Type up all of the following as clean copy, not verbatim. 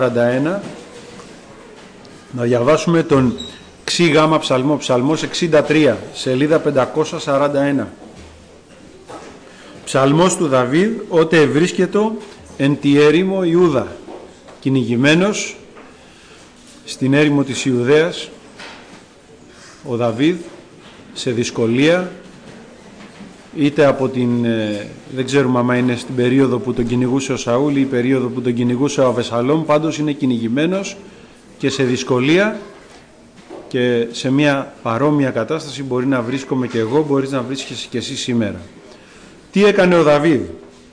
41, να διαβάσουμε τον ξι γάμα ψαλμό, ψαλμός 63, σελίδα 541. Ψαλμός του Δαβίδ, ότε ευρίσκετο εν τη έρημο Ιούδα, κυνηγημένος στην έρημο της Ιουδαίας, ο Δαβίδ σε δυσκολία, είτε από την, δεν ξέρουμε άμα είναι στην περίοδο που τον κυνηγούσε ο Σαούλ ή περίοδο που τον κυνηγούσε ο Αβεσαλόμ, πάντως είναι κυνηγημένος και σε δυσκολία, και σε μια παρόμοια κατάσταση μπορεί να βρίσκομαι και εγώ, μπορείς να βρίσκεσαι και εσύ σήμερα. Τι έκανε ο Δαβίδ?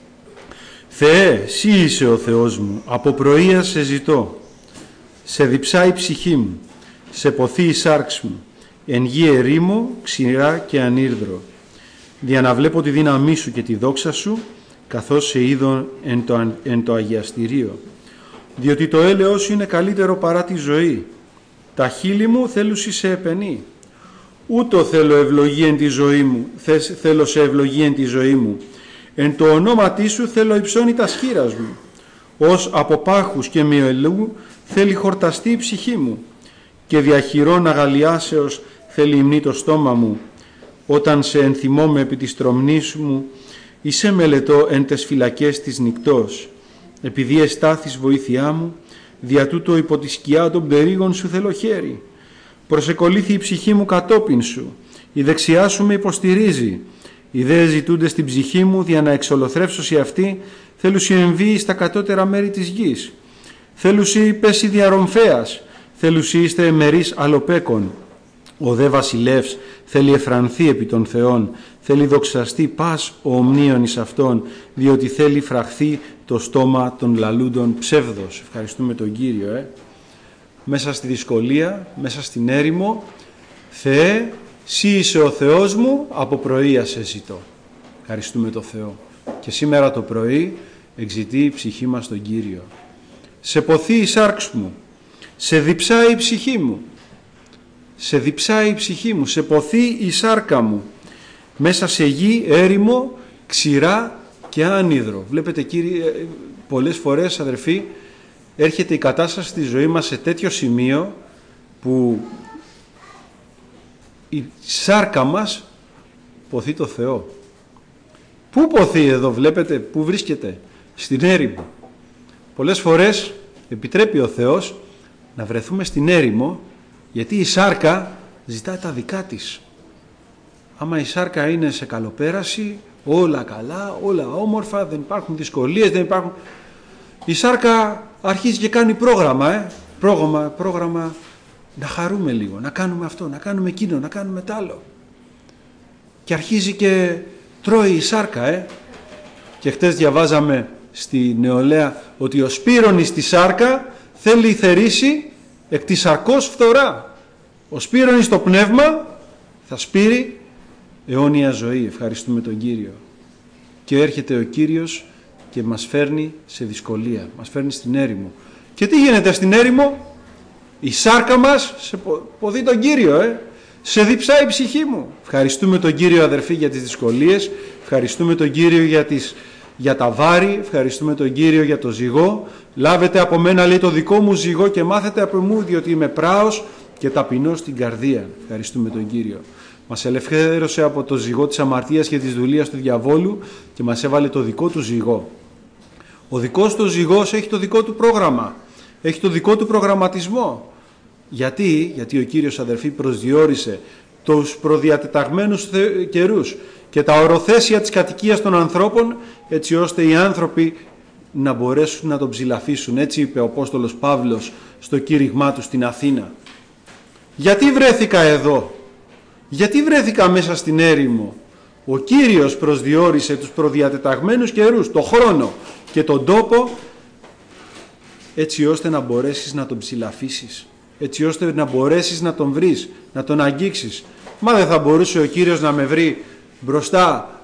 Θεέ, Συ είσαι ο Θεός μου, από πρωίας σε ζητώ, σε διψάει η ψυχή μου, σε ποθεί η σάρξ μου, εν γη ερήμο, ξηρά και ανήρδρο. Διαναβλέπω τη δύναμή σου και τη δόξα σου, καθώς σε είδω εν το αγιαστηρίο. Διότι το έλεος σου είναι καλύτερο παρά τη ζωή. Τα χείλη μου θέλουσι σε επενεί. Ούτω θέλω ευλογή εν τη ζωή μου, θέλω σε ευλογή εν τη ζωή μου. Εν το ονόματί σου θέλω υψώνει τα σχήρας μου. Ως από πάχους και μυελού θέλει χορταστεί η ψυχή μου. Και διαχειρών αγαλιάσεως θέλει υμνεί το στόμα μου. Όταν σε ενθυμώμαι επί της τρομνής μου, είσαι μελετώ εν τες φυλακές της νυκτός. Επειδή εστάθης βοήθειά μου, δια τούτο υπό τη σκιά των περίγων σου θέλω χέρι. Προσεκολήθη η ψυχή μου κατόπιν σου, η δεξιά σου με υποστηρίζει. Οι δέες ζητούνται στην ψυχή μου, δια να εξολοθρεύσωση αυτή, θέλουσι εμβεί στα κατώτερα μέρη της γης. Θέλουσι πέσει διαρρομφέας, θέλουσι είστε εμερείς αλλοπέκων. Ο δε βασιλεύς θέλει εφρανθεί επί των Θεών, θέλει δοξαστεί πας ο ομνίων εις αυτόν, διότι θέλει φραχθεί το στόμα των λαλούντων ψεύδος. Ευχαριστούμε τον Κύριο. Μέσα στη δυσκολία, μέσα στην έρημο, Θεέ, Συ είσαι ο Θεός μου, από πρωία σε ζητώ. Ευχαριστούμε τον Θεό. Και σήμερα το πρωί εξητεί η ψυχή μας τον Κύριο. Σε ποθεί η σάρξ μου, σε διψάει η ψυχή μου. Σε διψάει η ψυχή μου, σε ποθεί η σάρκα μου. Μέσα σε γη, έρημο, ξηρά και άνυδρο. Βλέπετε κύριε, πολλές φορές αδερφοί, έρχεται η κατάσταση στη ζωή μας σε τέτοιο σημείο που η σάρκα μας ποθεί το Θεό. Πού ποθεί εδώ, βλέπετε, πού βρίσκεται? Στην έρημο. Πολλές φορές επιτρέπει ο Θεός να βρεθούμε στην έρημο, γιατί η σάρκα ζητά τα δικά της. Άμα η σάρκα είναι σε καλοπέραση, όλα καλά, όλα όμορφα, δεν υπάρχουν δυσκολίες, δεν υπάρχουν... Η σάρκα αρχίζει και κάνει πρόγραμμα, να χαρούμε λίγο, να κάνουμε αυτό, να κάνουμε εκείνο, να κάνουμε τ' άλλο. Και αρχίζει και τρώει η σάρκα, Και χτες διαβάζαμε στη νεολαία ότι ο σπύρονης στη σάρκα θέλει θερήσει εκ της σαρκός φθορά. Ο σπύρονης στο πνεύμα θα σπείρει αιώνια ζωή. Ευχαριστούμε τον Κύριο. Και έρχεται ο Κύριος και μας φέρνει σε δυσκολία, μας φέρνει στην έρημο. Και τι γίνεται στην έρημο? Η σάρκα μας σε ποδεί τον Κύριο, σε διψάει η ψυχή μου. Ευχαριστούμε τον Κύριο αδερφοί για τις δυσκολίες, ευχαριστούμε τον Κύριο για τα βάρη, ευχαριστούμε τον Κύριο για το ζυγό. Λάβετε από μένα, λέει, το δικό μου ζυγό και μάθετε από μου, διότι είμαι πράος και ταπεινός στην καρδία. Ευχαριστούμε τον Κύριο. Μας ελευθέρωσε από το ζυγό της αμαρτίας και της δουλείας του διαβόλου και μας έβαλε το δικό του ζυγό. Ο δικός του ζυγός έχει το δικό του πρόγραμμα, έχει το δικό του προγραμματισμό. Γιατί ο Κύριος αδερφοί προσδιορίσε τους προδιατεταγμένους καιρούς και τα οροθέσια της κατοικίας των ανθρώπων, έτσι ώστε οι άνθρωποι να μπορέσουν να τον ψηλαφίσουν. Έτσι είπε ο Απόστολος Παύλος στο κήρυγμά του στην Αθήνα. Γιατί βρέθηκα εδώ? Γιατί βρέθηκα μέσα στην έρημο? Ο Κύριος προσδιορίσε τους προδιατεταγμένους καιρούς, το χρόνο και τον τόπο, έτσι ώστε να μπορέσεις να τον ψηλαφίσεις, έτσι ώστε να μπορέσεις να τον βρεις, να τον αγγίξεις. Μα δεν θα μπορούσε ο Κύριος να με βρει μπροστά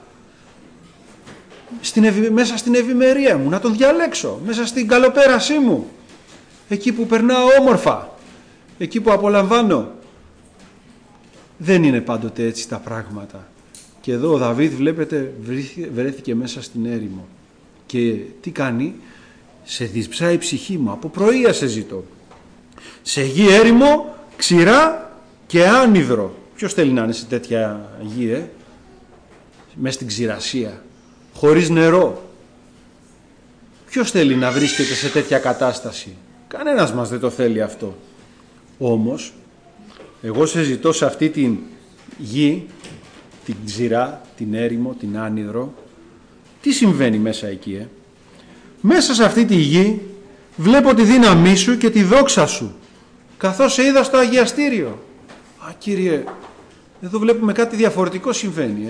μέσα στην ευημερία μου, να τον διαλέξω, μέσα στην καλοπέρασή μου, εκεί που περνάω όμορφα, εκεί που απολαμβάνω? Δεν είναι πάντοτε έτσι τα πράγματα. Και εδώ ο Δαβίδ, βλέπετε, βρέθηκε μέσα στην έρημο. Και τι κάνει? Σε διψάει η ψυχή μου, από πρωία σε ζητώ. Σε γη έρημο, ξηρά και άνυδρο. Ποιος θέλει να είναι σε τέτοια γη, μες στην ξηρασία, χωρίς νερό? Ποιος θέλει να βρίσκεται σε τέτοια κατάσταση? Κανένας μας δεν το θέλει αυτό. Όμως, εγώ σε ζητώ σε αυτή την γη, την ξηρά, την έρημο, την άνυδρο. Τι συμβαίνει μέσα εκεί? Μέσα σε αυτή τη γη βλέπω τη δύναμή σου και τη δόξα σου, καθώς σε είδα στο αγιαστήριο. Α, Κύριε, εδώ βλέπουμε κάτι διαφορετικό συμβαίνει.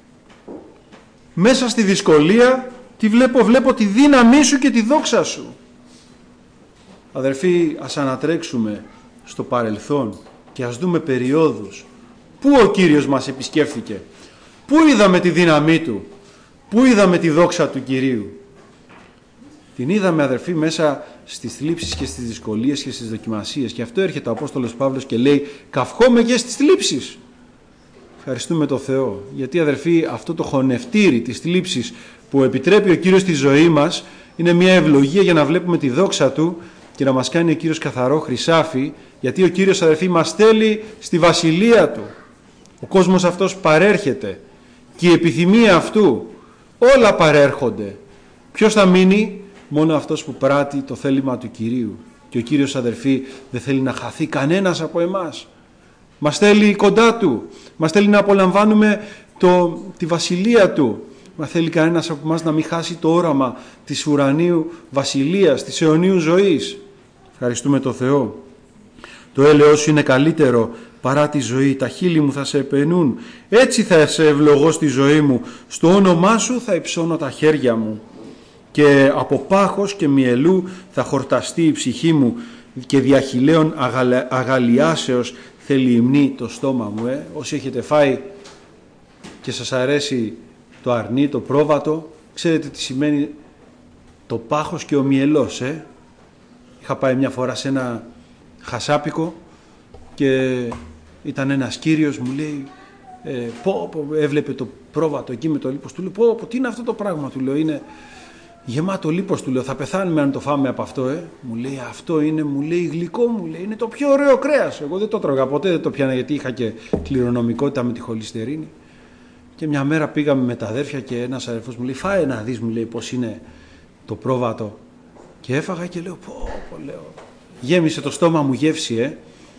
Μέσα στη δυσκολία βλέπω τη δύναμή σου και τη δόξα σου. Αδερφοί, ας ανατρέξουμε στο παρελθόν και ας δούμε περιόδους. Πού ο Κύριος μας επισκέφθηκε? Πού είδαμε τη δύναμή Του? Πού είδαμε τη δόξα του Κυρίου? Την είδαμε, αδερφοί, μέσα στις θλίψεις και στις δυσκολίες και στις δοκιμασίες. Και αυτό έρχεται ο Απόστολος Παύλος και λέει: καυχόμαι και στις θλίψεις. Ευχαριστούμε τον Θεό. Γιατί, αδερφοί, αυτό το χωνευτήρι της θλίψης που επιτρέπει ο Κύριος στη ζωή μας είναι μια ευλογία για να βλέπουμε τη δόξα Του και να μας κάνει ο Κύριος καθαρό χρυσάφι, γιατί ο Κύριος, αδερφοί, μας στέλνει στη βασιλεία Του. Ο κόσμος αυτός παρέρχεται και η επιθυμία αυτού, όλα παρέρχονται. Ποιος θα μείνει? Μόνο αυτός που πράττει το θέλημα του Κυρίου. Και ο Κύριος, αδερφοί, δεν θέλει να χαθεί κανένας από εμάς. Μας θέλει κοντά Του. Μας θέλει να απολαμβάνουμε τη βασιλεία Του. Μα θέλει κανένας από εμάς να μην χάσει το όραμα της ουρανίου βασιλείας, της αιωνίου ζωής. Ευχαριστούμε τον Θεό. Το έλεος σου είναι καλύτερο παρά τη ζωή. Τα χείλη μου θα σε επενούν. Έτσι θα σε ευλογώ στη ζωή μου. Στο όνομά σου θα υψώνω τα χέρια μου. Και από πάχος και μυελού θα χορταστεί η ψυχή μου και διαχειλαίων αγαλιάσεως θέλει υμνή το στόμα μου. Όσοι έχετε φάει και σας αρέσει το αρνί, το πρόβατο, ξέρετε τι σημαίνει το πάχος και ο μυελός. Είχα πάει μια φορά σε ένα χασάπικο και ήταν ένας κύριος, μου λέει, έβλεπε το πρόβατο εκεί με το λίπος. Του λέω, τι είναι αυτό το πράγμα? Του λέω, είναι γεμάτο λίπος. Του λέω, θα πεθάνουμε αν το φάμε από αυτό. Μου λέει, αυτό είναι, μου λέει, γλυκό, μου λέει, είναι το πιο ωραίο κρέας. Εγώ δεν το τρώγα ποτέ, δεν το πιάνα, γιατί είχα και κληρονομικότητα με τη χολυστερίνη. Και μια μέρα πήγαμε με τα αδέρφια και ένας αδερφός μου λέει, φάε να δεις, μου λέει, πώς είναι το πρόβατο. Και έφαγα και λέω, λέω, γέμισε το στόμα μου γεύση,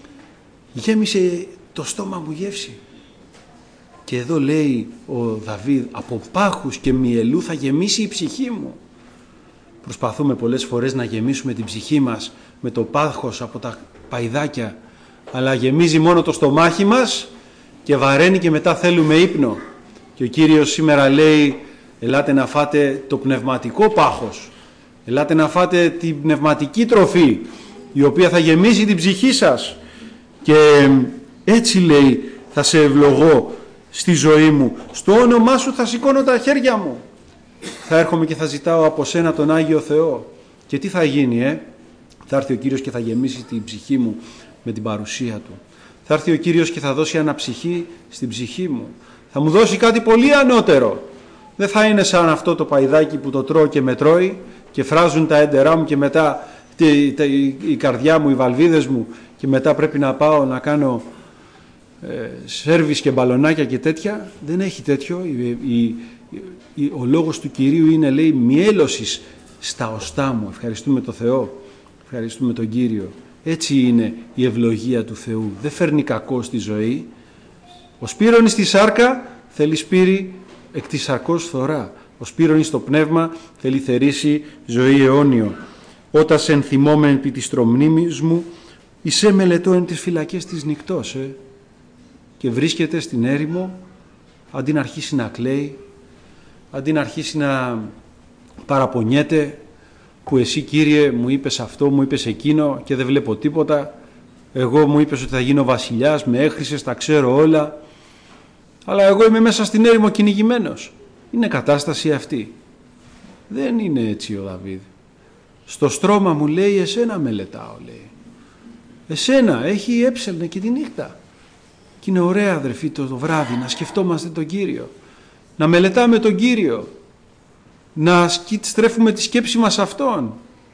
γέμισε το στόμα μου γεύση. Και εδώ λέει ο Δαβίδ, από πάχους και μυελού θα γεμίσει η ψυχή μου. Προσπαθούμε πολλές φορές να γεμίσουμε την ψυχή μας με το πάχος από τα παϊδάκια, αλλά γεμίζει μόνο το στομάχι μας και βαραίνει και μετά θέλουμε ύπνο. Και ο Κύριος σήμερα λέει, ελάτε να φάτε το πνευματικό πάχος, ελάτε να φάτε την πνευματική τροφή, η οποία θα γεμίσει την ψυχή σας. Και έτσι λέει, θα σε ευλογώ στη ζωή μου, στο όνομά σου θα σηκώνω τα χέρια μου. Θα έρχομαι και θα ζητάω από σένα τον Άγιο Θεό. Και τι θα γίνει? Θα έρθει ο Κύριος και θα γεμίσει την ψυχή μου με την παρουσία Του. Θα έρθει ο Κύριος και θα δώσει αναψυχή στην ψυχή μου. Θα μου δώσει κάτι πολύ ανώτερο. Δεν θα είναι σαν αυτό το παϊδάκι που το τρώω και με τρώει και φράζουν τα έντερά μου και μετά η καρδιά μου, οι βαλβίδες μου, και μετά πρέπει να πάω να κάνω σέρβις και μπαλονάκια και τέτοια. Δεν έχει τέτοιο. Ο λόγος του Κυρίου είναι, λέει, μιέλωσης στα οστά μου. Ευχαριστούμε τον Θεό, ευχαριστούμε τον Κύριο. Έτσι είναι η ευλογία του Θεού. Δεν φέρνει κακό στη ζωή. Ο σπύρονης στη σάρκα θέλει σπύρι εκ της σαρκός φθορά. Ο σπύρονης στο πνεύμα θέλει θερήσει ζωή αιώνιο. Όταν σε ενθυμόμεν επί της τρομνήμης μου, εισέ μελετώ εν τις φυλακές της νυκτός. Και βρίσκεται στην έρημο, αντί να αρχίσει να κλαίει, αντί να αρχίσει να παραπονιέται, που εσύ, Κύριε, μου είπες αυτό, μου είπες εκείνο και δεν βλέπω τίποτα. Εγώ μου είπες ότι θα γίνω βασιλιάς, με έχρισες, τα ξέρω όλα, αλλά εγώ είμαι μέσα στην έρημο κυνηγημένος. Είναι κατάσταση αυτή. Δεν είναι έτσι ο Δαβίδ. Στο στρώμα μου, λέει, εσένα μελετάω, λέει. Εσένα, έχει έψελνε και τη νύχτα. Και είναι ωραία, αδερφοί, το βράδυ να σκεφτόμαστε τον Κύριο, να μελετάμε τον Κύριο, να στρέφουμε τη σκέψη μας Αυτόν.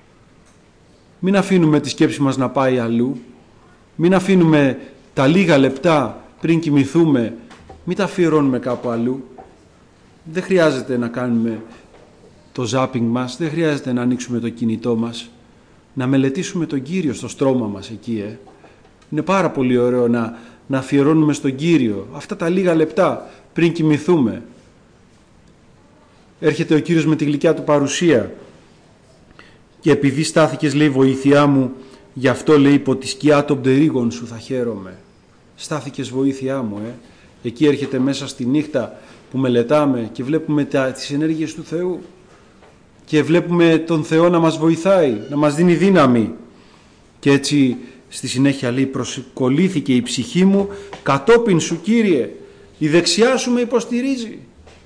Μην αφήνουμε τη σκέψη μας να πάει αλλού. Μην αφήνουμε τα λίγα λεπτά πριν κοιμηθούμε, μην τα αφιερώνουμε κάπου αλλού. Δεν χρειάζεται να κάνουμε το ζάπινγκ μας, δεν χρειάζεται να ανοίξουμε το κινητό μας. Να μελετήσουμε τον Κύριο στο στρώμα μας εκεί. Είναι πάρα πολύ ωραίο να αφιερώνουμε στον Κύριο αυτά τα λίγα λεπτά πριν κοιμηθούμε. Έρχεται ο Κύριος με τη γλυκιά του παρουσία και επειδή στάθηκες, λέει, βοήθειά μου, γι' αυτό, λέει, υπό τη σκιά των πτερίγων σου θα χαίρομαι. Στάθηκες βοήθειά μου. Εκεί έρχεται μέσα στη νύχτα που μελετάμε και βλέπουμε τις ενέργειες του Θεού και βλέπουμε τον Θεό να μας βοηθάει, να μας δίνει δύναμη. Και έτσι στη συνέχεια λέει, προσκολλήθηκε η ψυχή μου κατόπιν σου, Κύριε, η δεξιά σου με υποστηρίζει.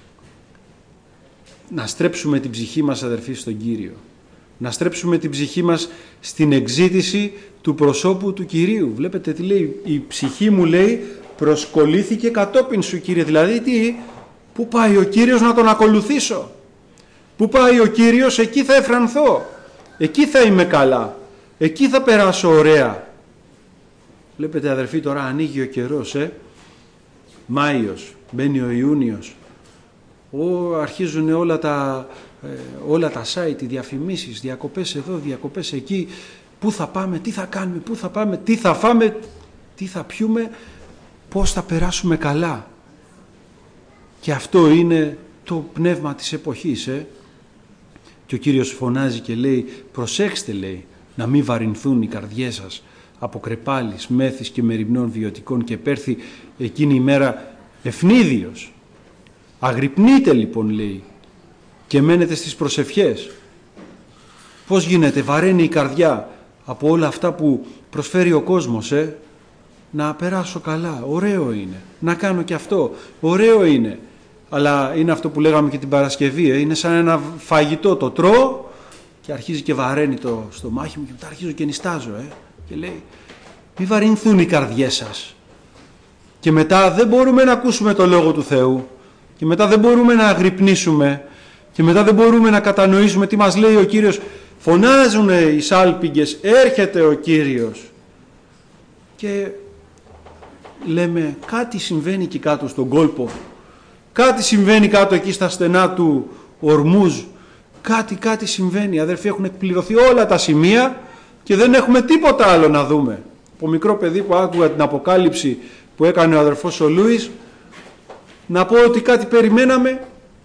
Να στρέψουμε την ψυχή μας, αδερφοί, στον Κύριο. Να στρέψουμε την ψυχή μας στην εξήτηση του προσώπου του Κυρίου. Βλέπετε τι λέει, η ψυχή μου, λέει, προσκολλήθηκε κατόπιν σου, Κύριε. Δηλαδή τι, πού πάει ο Κύριος να τον ακολουθήσω. Πού πάει ο Κύριος, εκεί θα εφρανθώ. Εκεί θα είμαι καλά. Εκεί θα περάσω ωραία. Βλέπετε, αδερφοί, τώρα ανοίγει ο καιρός. Μάιος, μπαίνει ο Ιούνιος. Αρχίζουν όλα τα site, οι διαφημίσεις, διακοπές εδώ, διακοπές εκεί. Πού θα πάμε, τι θα κάνουμε, πού θα πάμε, τι θα φάμε, τι θα πιούμε, πώς θα περάσουμε καλά. Και αυτό είναι το πνεύμα της εποχής. Και ο Κύριος φωνάζει και λέει, προσέξτε, λέει, να μην βαρυνθούν οι καρδιές σας από κρεπάλης, μέθης και μεριμνών βιωτικών και πέρθει εκείνη η μέρα ευνίδιος. Αγρυπνείτε, λοιπόν, λέει, και μένετε στις προσευχές. Πώς γίνεται, βαραίνει η καρδιά από όλα αυτά που προσφέρει ο κόσμος. Να περάσω καλά, ωραίο είναι. Να κάνω και αυτό, ωραίο είναι. Αλλά είναι αυτό που λέγαμε και την Παρασκευή. Είναι σαν ένα φαγητό, το τρώω και αρχίζει και βαραίνει το στομάχι μου και μετά αρχίζω και νηστάζω. Και λέει, μη βαρυνθούν οι καρδιές σας. Και μετά δεν μπορούμε να ακούσουμε το Λόγο του Θεού. Και μετά δεν μπορούμε να αγρυπνήσουμε. Και μετά δεν μπορούμε να κατανοήσουμε τι μας λέει ο Κύριος. Φωνάζουν οι σάλπιγγες, έρχεται ο Κύριος. Και λέμε, κάτι συμβαίνει εκεί κάτω στον κόλπο. Κάτι συμβαίνει κάτω εκεί στα στενά του Ορμούζ. Κάτι συμβαίνει. Αδερφοί, έχουν εκπληρωθεί όλα τα σημεία και δεν έχουμε τίποτα άλλο να δούμε. Από μικρό παιδί που άκουγα την αποκάλυψη που έκανε ο αδερφός ο Λούις, να πω ότι κάτι περιμέναμε.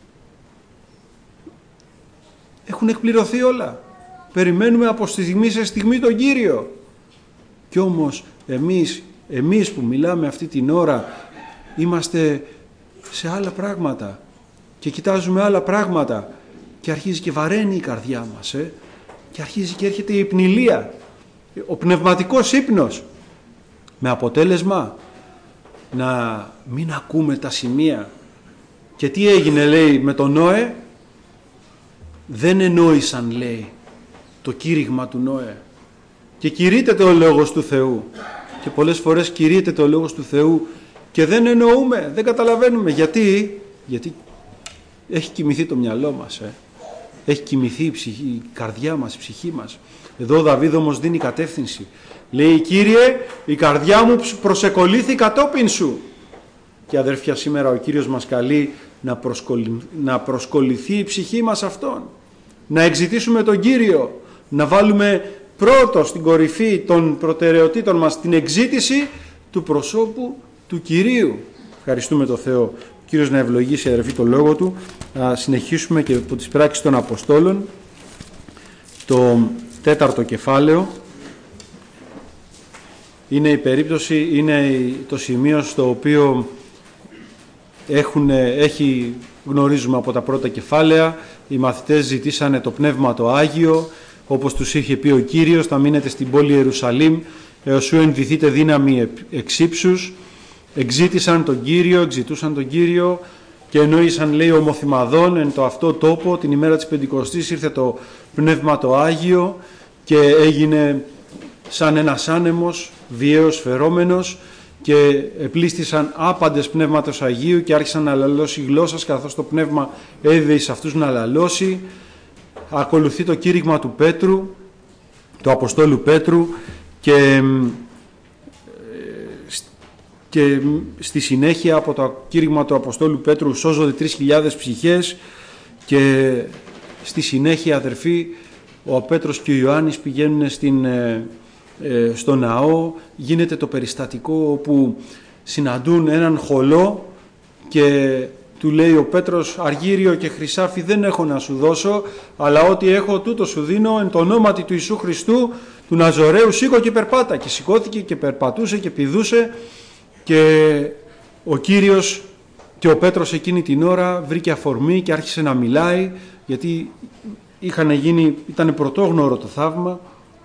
Έχουν εκπληρωθεί όλα. Περιμένουμε από στιγμή σε στιγμή τον Κύριο. Κι όμως εμείς που μιλάμε αυτή την ώρα είμαστε σε άλλα πράγματα και κοιτάζουμε άλλα πράγματα και αρχίζει και βαραίνει η καρδιά μας και αρχίζει και έρχεται η υπνηλία, ο πνευματικός ύπνος, με αποτέλεσμα να μην ακούμε τα σημεία. Και τι έγινε, λέει, με τον Νόε? Δεν εννοήσαν, λέει, το κήρυγμα του Νόε και κηρύττεται ο Λόγος του Θεού και πολλές φορές κηρύττεται ο Λόγος του Θεού και δεν εννοούμε, δεν καταλαβαίνουμε. Γιατί έχει κοιμηθεί το μυαλό μας, έχει κοιμηθεί η καρδιά μας, η ψυχή μας. Εδώ ο Δαβίδ όμως δίνει κατεύθυνση. Λέει, Κύριε, η καρδιά μου προσεκολλήθη κατόπιν σου. Και αδέρφια, σήμερα ο Κύριος μας καλεί να προσκολληθεί η ψυχή μας αυτόν. Να εξητήσουμε τον Κύριο, να βάλουμε πρώτο στην κορυφή των προτεραιοτήτων μας την εξήτηση του προσώπου του Κυρίου. Ευχαριστούμε τον Θεό. Ο Κύριος να ευλογήσει, αδερφοί, το Λόγο Του. Να συνεχίσουμε και από τις πράξεις των Αποστόλων, το 4ο κεφάλαιο. Είναι η περίπτωση, είναι το σημείο στο οποίο γνωρίζουμε από τα πρώτα κεφάλαια, οι μαθητές ζητήσανε το Πνεύμα το Άγιο, όπως τους είχε πει ο Κύριος, θα μείνετε στην πόλη Ιερουσαλήμ έως σου ενδυθείτε δύναμη εξύψους. Εξήτησαν τον Κύριο, εξητούσαν τον Κύριο και εννοήσαν, λέει, ομοθυμαδών εν το αυτό τόπο. Την ημέρα της Πεντηκοστής ήρθε το Πνεύμα το Άγιο και έγινε σαν ένας άνεμος βιαίος φερόμενος και επλήστησαν άπαντες Πνεύματος Αγίου και άρχισαν να λαλώσει γλώσσας καθώς το Πνεύμα έδιδε σε αυτούς να λαλώσει. Ακολουθεί το κήρυγμα του Πέτρου, του Αποστόλου Πέτρου και στη συνέχεια από το κήρυγμα του Αποστόλου Πέτρου σώζονται 3.000 ψυχές και στη συνέχεια, αδερφοί, ο Πέτρος και ο Ιωάννης πηγαίνουν στο ναό, γίνεται το περιστατικό όπου συναντούν έναν χωλό και του λέει ο Πέτρος, αργύριο και χρυσάφι δεν έχω να σου δώσω, αλλά ό,τι έχω τούτο σου δίνω, εν το ονόματι του Ιησού Χριστού του Ναζωραίου σήκω και περπάτα. Και σηκώθηκε και περπατούσε και πηδούσε, και ο Κύριος και ο Πέτρος εκείνη την ώρα βρήκε αφορμή και άρχισε να μιλάει, γιατί ήταν πρωτόγνωρο το θαύμα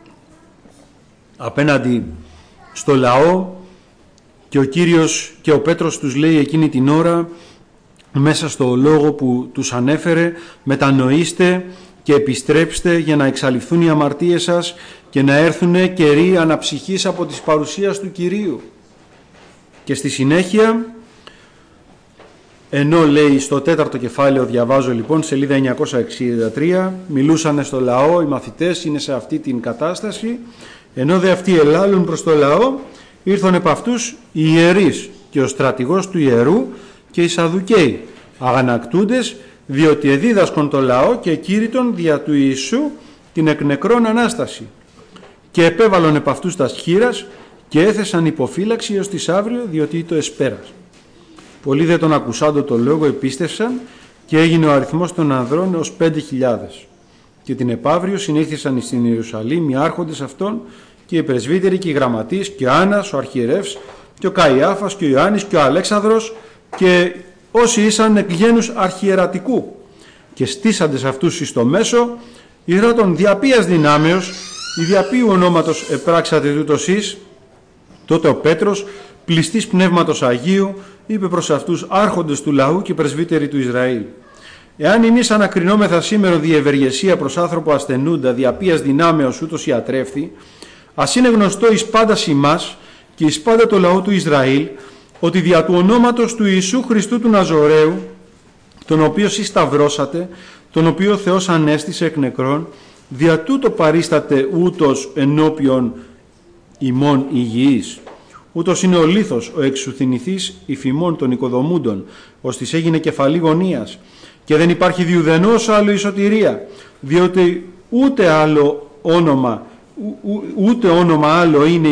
απέναντι στο λαό, και ο Κύριος και ο Πέτρος τους λέει εκείνη την ώρα, μέσα στο λόγο που τους ανέφερε, μετανοήστε και επιστρέψτε για να εξαλειφθούν οι αμαρτίες σας και να έρθουν καιροί αναψυχής από της παρουσίας του Κυρίου. Και στη συνέχεια, ενώ λέει στο 4ο κεφάλαιο, διαβάζω λοιπόν σελίδα 963, μιλούσαν στο λαό, οι μαθητές είναι σε αυτή την κατάσταση, ενώ δε αυτοί ελάλουν προς το λαό, ήρθαν επ' αυτούς οι ιερείς και ο στρατηγός του ιερού και οι Σαδουκαίοι, αγανακτούντες, διότι εδίδασκον το λαό και κήρυτον δια του Ιησού την εκ νεκρών Ανάσταση. Και επέβαλον επ' αυτούς τας χείρας και έθεσαν υποφύλαξη έως της αύριο, διότι το εσπέρας. Πολλοί δε τον ακουσάντο το λόγο επίστευσαν και έγινε ο αριθμός των ανδρών ως 5.000. Και την επαύριο συνήθισαν στην Ιερουσαλήμ οι άρχοντες αυτών και οι πρεσβύτεροι και οι γραμματείς και ο Άννας, ο αρχιερεύς και ο Καϊάφας και ο Ιωάννης και ο Αλέξανδρος και όσοι ήσαν εκ γένους αρχιερατικού. Και στήσαντες αυτούς εις το μέσο, ηρώντων διαπίας δυνάμεως, η διαπίου ονόματος επράξατε τούτος εις. Τότε ο Πέτρος, πληστής πνεύματος Αγίου, είπε προς αυτούς άρχοντες του λαού και πρεσβύτεροι του Ισραήλ: εάν εμείς ανακρινόμεθα σήμερα διευεργεσία προς άνθρωπο ασθενούντα, διαπίας δυνάμεως ούτως ιατρεύθη, ας είναι γνωστό εις πάντας ημάς και εις πάντα το λαό του Ισραήλ, ότι δια του ονόματος του Ιησού Χριστού του Ναζωραίου, τον οποίο εσείς σταυρώσατε, τον οποίο Θεός ανέστησε εκ νεκρών, δια τούτο παρίσταται ούτως ενώπιον ημών υγιής. Ούτως είναι ο λίθος, ο εξουθυνηθής υφημών των οικοδομούντων, ώστις έγινε κεφαλή γωνίας, και δεν υπάρχει διουδενός άλλο η σωτηρία, διότι ούτε όνομα άλλο είναι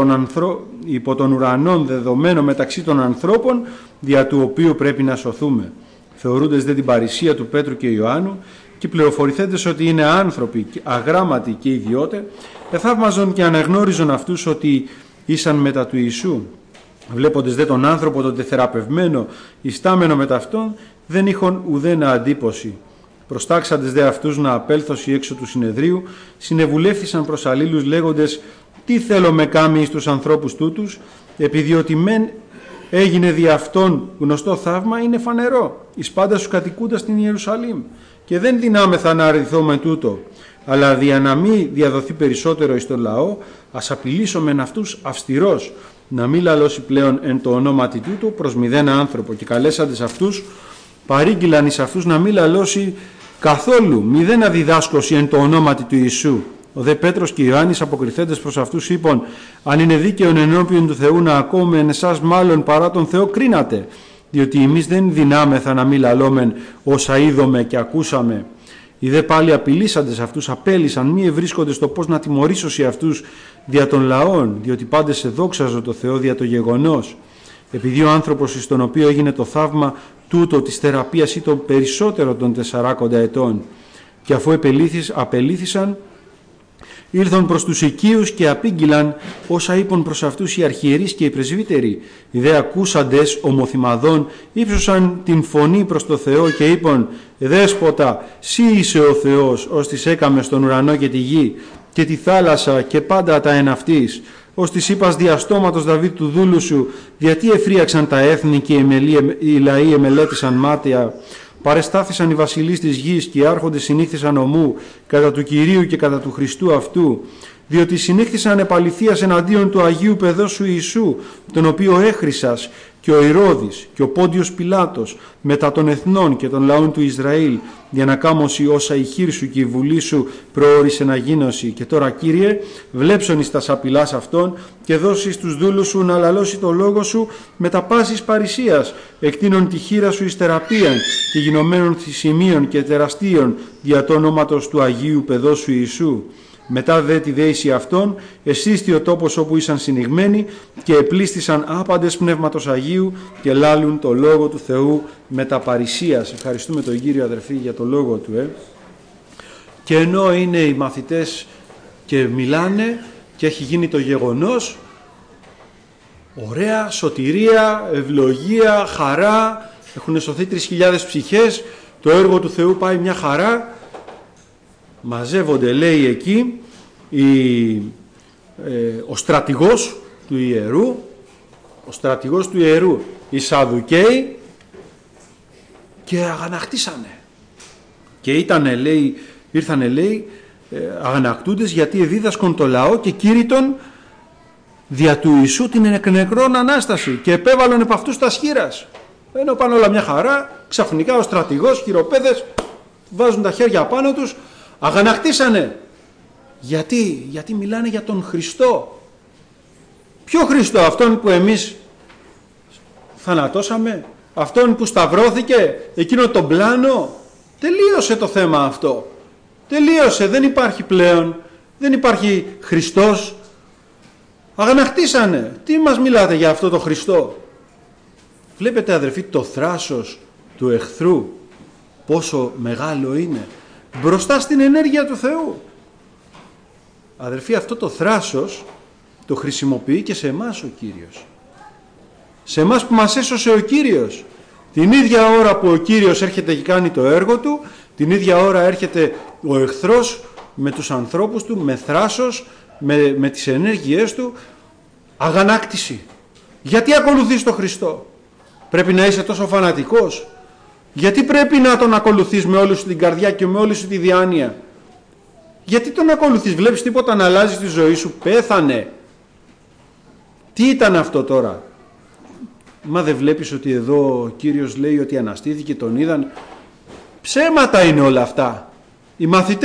υπό τον ουρανόν δεδομένο μεταξύ των ανθρώπων, δια του οποίου πρέπει να σωθούμε. Θεωρούντες δε την παρησία του Πέτρου και Ιωάννου και πληροφορηθέντες ότι είναι άνθρωποι αγράμματοι και ιδιώτε, εθαύμαζον και αναγνώριζον αυτούς ότι ήσαν μετά του Ιησού. Βλέποντες δε τον άνθρωπο τον τεθεραπευμένο, ιστάμενο μετά αυτόν, δεν είχον ουδένα αντίποση. Προστάξαντες δε αυτούς να απέλθωση έξω του συνεδρίου, συνεβουλεύθησαν προς αλλήλους λέγοντες: τι θέλω με κάμει εις τους ανθρώπους τούτους, επειδή ότι μεν έγινε δι' αυτόν γνωστό θαύμα, είναι φανερό, εις πάντα στους κατοικούντας στην Ιερουσαλήμ, και δεν δυνάμεθα να αρνηθούμε τούτο, αλλά δια να μην διαδοθεί περισσότερο εις τον λαό, ας απειλήσομεν αυτούς αυστηρός, να μην λαλώσει πλέον εν το ονόματι τούτο προς μηδένα άνθρωπο, και καλέσαντες αυτούς, παρήγγειλαν εις αυτούς να μην λαλώσει καθόλου μηδένα διδάσκωση εν το ονόματι του Ιησού. Ο δε Πέτρος και Ιωάννης αποκριθέντες προς αυτούς είπαν: αν είναι δίκαιον ενώπιον του Θεού να ακούμε εν εσάς μάλλον παρά τον Θεό κρίνατε, διότι εμείς δεν δυνάμεθα να μην λαλόμεν όσα είδομε και ακούσαμε. Οι δε πάλι απειλήσαντες αυτούς απέλησαν μη ευρίσκονται στο πώς να τιμωρήσωσι αυτούς δια των λαών, διότι πάντες σε δόξαζω το Θεό δια το γεγονός. Επειδή ο άνθρωπος εις τον οποίο έγινε το θαύμα τούτο της θεραπείας ήταν περισσότερο των 40 ετών, και αφού απελήθησαν, ήρθαν προς τους οικείους και απήγγειλαν όσα είπαν προς αυτούς οι αρχιερείς και οι πρεσβύτεροι. Οι δε ακούσαντες ομοθυμαδών ύψωσαν την φωνή προς το Θεό και είπαν: Δέσποτα, σύ είσαι ο Θεός, ώστις έκαμε στον ουρανό και τη γη και τη θάλασσα και πάντα τα εν αυτής, ώστις είπας διαστόματος Δαβίδ του δούλου σου, γιατί εφρίαξαν τα έθνη και οι λαοί εμελέτησαν μάταια. Παρεστάθησαν οι βασιλείς της γης και οι άρχοντες συνήθισαν ομού κατά του Κυρίου και κατά του Χριστού αυτού. διότι συνήχθησαν επαληθείας εναντίον του Αγίου Παιδός σου Ιησού, τον οποίο έχρισας, και ο Ηρώδης και ο Πόντιος Πιλάτος μετά των εθνών και των λαών του Ισραήλ, για να κάμωση όσα η χείρ σου και η βουλή σου προόρισε να γίνωση. Και τώρα, Κύριε, βλέψον εις τα σαπηλάς αυτών και δώσεις τους δούλους σου να λαλώσει το λόγο σου με τα πάσης παρησίας, εκτείνων τη χείρα σου εις θεραπείαν και γινωμένων θυσιμίων και τεραστίων δια το ονόματος του Αγίου Παιδός σου Ιησού. Μετά δε τη δέηση αυτών, εσύστη ο τόπος όπου ήσαν συνηγμένοι και επλήστησαν άπαντες Πνεύματος Αγίου και λάλουν το Λόγο του Θεού με τα παρησίας. Ευχαριστούμε τον Κύριο, αδερφοί, για το Λόγο Του. Και ενώ είναι οι μαθητές και μιλάνε και έχει γίνει το γεγονός, ωραία, σωτηρία, ευλογία, χαρά, έχουν σωθεί 3.000 ψυχές, το έργο του Θεού πάει μια χαρά. Μαζεύονται, λέει, εκεί ο στρατηγός του ιερού, οι Σαδουκαίοι, και αγανακτήσανε. Και ήρθανε, λέει, αγανακτούντες, γιατί εδίδασκον το λαό και κήρυτον δια του Ιησού την εκνεκρόν Ανάσταση, και επέβαλαν επ' αυτούς τα σχήρας. Ενώ πάνε όλα μια χαρά, ξαφνικά ο στρατηγός, χειροπέδες, βάζουν τα χέρια πάνω τους, αγανακτήσανε. Γιατί μιλάνε για τον Χριστό. Ποιο Χριστό? Αυτόν που εμείς θανατώσαμε, αυτόν που σταυρώθηκε, εκείνο τον πλάνο. Τελείωσε το θέμα αυτό. Τελείωσε, δεν υπάρχει πλέον, δεν υπάρχει Χριστός. Αγανακτήσανε. Τι μας μιλάτε για αυτό το Χριστό? Βλέπετε, αδερφοί, το θράσος του εχθρού πόσο μεγάλο είναι μπροστά στην ενέργεια του Θεού. Αδερφοί, αυτό το θράσος το χρησιμοποιεί και σε εμάς ο Κύριος. Σε εμάς που μας έσωσε ο Κύριος. Την ίδια ώρα που ο Κύριος έρχεται και κάνει το έργο του, την ίδια ώρα έρχεται ο εχθρός με τους ανθρώπους του, με θράσος, με τις ενέργειές του, αγανάκτηση. Γιατί ακολουθείς τον Χριστό? Πρέπει να είσαι τόσο φανατικός? Γιατί πρέπει να τον ακολουθείς με όλη σου την καρδιά και με όλη σου τη διάνοια? Γιατί τον ακολουθείς? Βλέπεις τίποτα να αλλάζει στη ζωή σου? Πέθανε. Τι ήταν αυτό τώρα? Μα δεν βλέπεις ότι εδώ ο Κύριος λέει ότι αναστήθηκε, τον είδαν? Ψέματα είναι όλα αυτά. Οι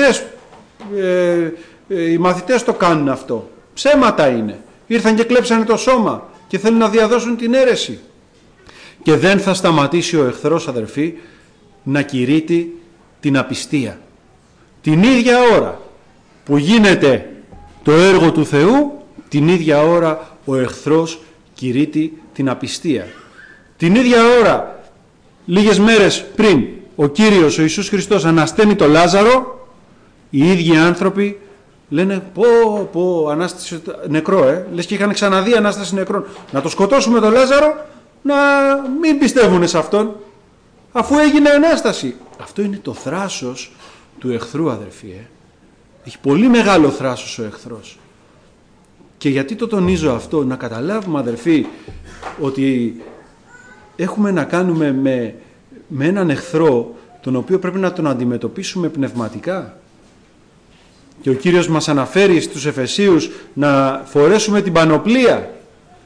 μαθητές το κάνουν αυτό. Ψέματα είναι. Ήρθαν και κλέψανε το σώμα και θέλουν να διαδώσουν την αίρεση. Και δεν θα σταματήσει ο εχθρός, αδερφοί, να κηρύττει την απιστία. Την ίδια ώρα που γίνεται το έργο του Θεού, την ίδια ώρα ο εχθρός κηρύττει την απιστία. Την ίδια ώρα, λίγες μέρες πριν, ο Κύριος, ο Ιησούς Χριστός, ανασταίνει το Λάζαρο, οι ίδιοι άνθρωποι λένε πω Ανάσταση νεκρό, λες και είχαν ξαναδεί Ανάσταση νεκρών. Να το σκοτώσουμε το Λάζαρο, να μην πιστεύουν σε αυτόν, αφού έγινε Ανάσταση. Αυτό είναι το θράσος του εχθρού, αδερφοί. Έχει πολύ μεγάλο θράσος ο εχθρός. Και γιατί το τονίζω αυτό? Να καταλάβουμε, αδερφοί, ότι έχουμε να κάνουμε με έναν εχθρό τον οποίο πρέπει να τον αντιμετωπίσουμε πνευματικά. Και ο Κύριος μας αναφέρει στους Εφεσίους να φορέσουμε την πανοπλία.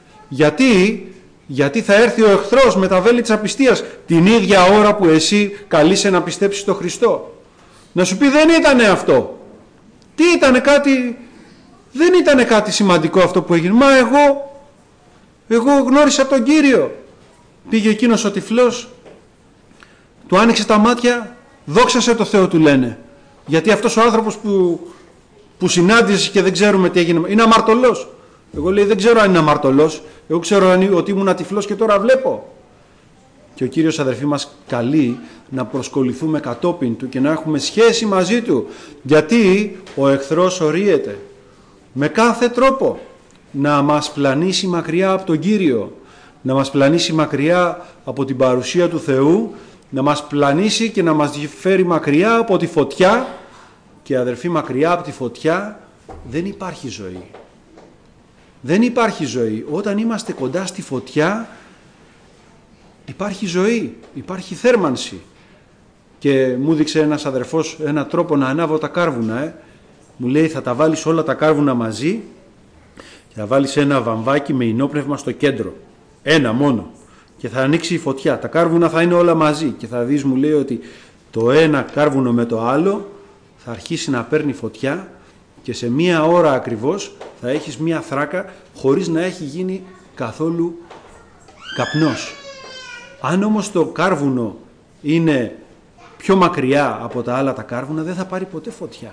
Γιατί θα έρθει ο εχθρός με τα βέλη της απιστίας την ίδια ώρα που εσύ καλείσαι να πιστέψεις στον Χριστό. Να σου πει δεν ήτανε αυτό. Τι ήτανε? Δεν ήτανε κάτι σημαντικό αυτό που έγινε. Μα εγώ γνώρισα τον Κύριο. Πήγε εκείνος ο τυφλός, του άνοιξε τα μάτια, δόξασε το Θεό, του λένε. Γιατί αυτός ο άνθρωπος που συνάντησε και δεν ξέρουμε τι έγινε, είναι αμαρτωλός. Εγώ λέει δεν ξέρω αν είναι αμαρτωλός, εγώ ξέρω ότι ήμουν τυφλός και τώρα βλέπω. Και ο Κύριος, αδερφοί, μας καλεί να προσκοληθούμε κατόπιν Του και να έχουμε σχέση μαζί Του. Γιατί ο εχθρός ορίεται με κάθε τρόπο να μας πλανήσει μακριά από τον Κύριο, να μας πλανήσει μακριά από την παρουσία του Θεού, να μας πλανήσει και να μας φέρει μακριά από τη φωτιά. Και αδερφοί, μακριά από τη φωτιά δεν υπάρχει ζωή. Δεν υπάρχει ζωή. Όταν είμαστε κοντά στη φωτιά υπάρχει ζωή, υπάρχει θέρμανση. Και μου δείξε ένας αδερφός έναν τρόπο να ανάβω τα κάρβουνα. Μου λέει θα τα βάλεις όλα τα κάρβουνα μαζί και θα βάλεις ένα βαμβάκι με ινόπνευμα στο κέντρο. Ένα μόνο. Και θα ανοίξει η φωτιά. Τα κάρβουνα θα είναι όλα μαζί. Και θα δεις, μου λέει, ότι το ένα κάρβουνο με το άλλο θα αρχίσει να παίρνει φωτιά και σε μία ώρα ακριβώς θα έχεις μία θράκα χωρίς να έχει γίνει καθόλου καπνός. Αν όμως το κάρβουνο είναι πιο μακριά από τα άλλα τα κάρβουνα, δεν θα πάρει ποτέ φωτιά.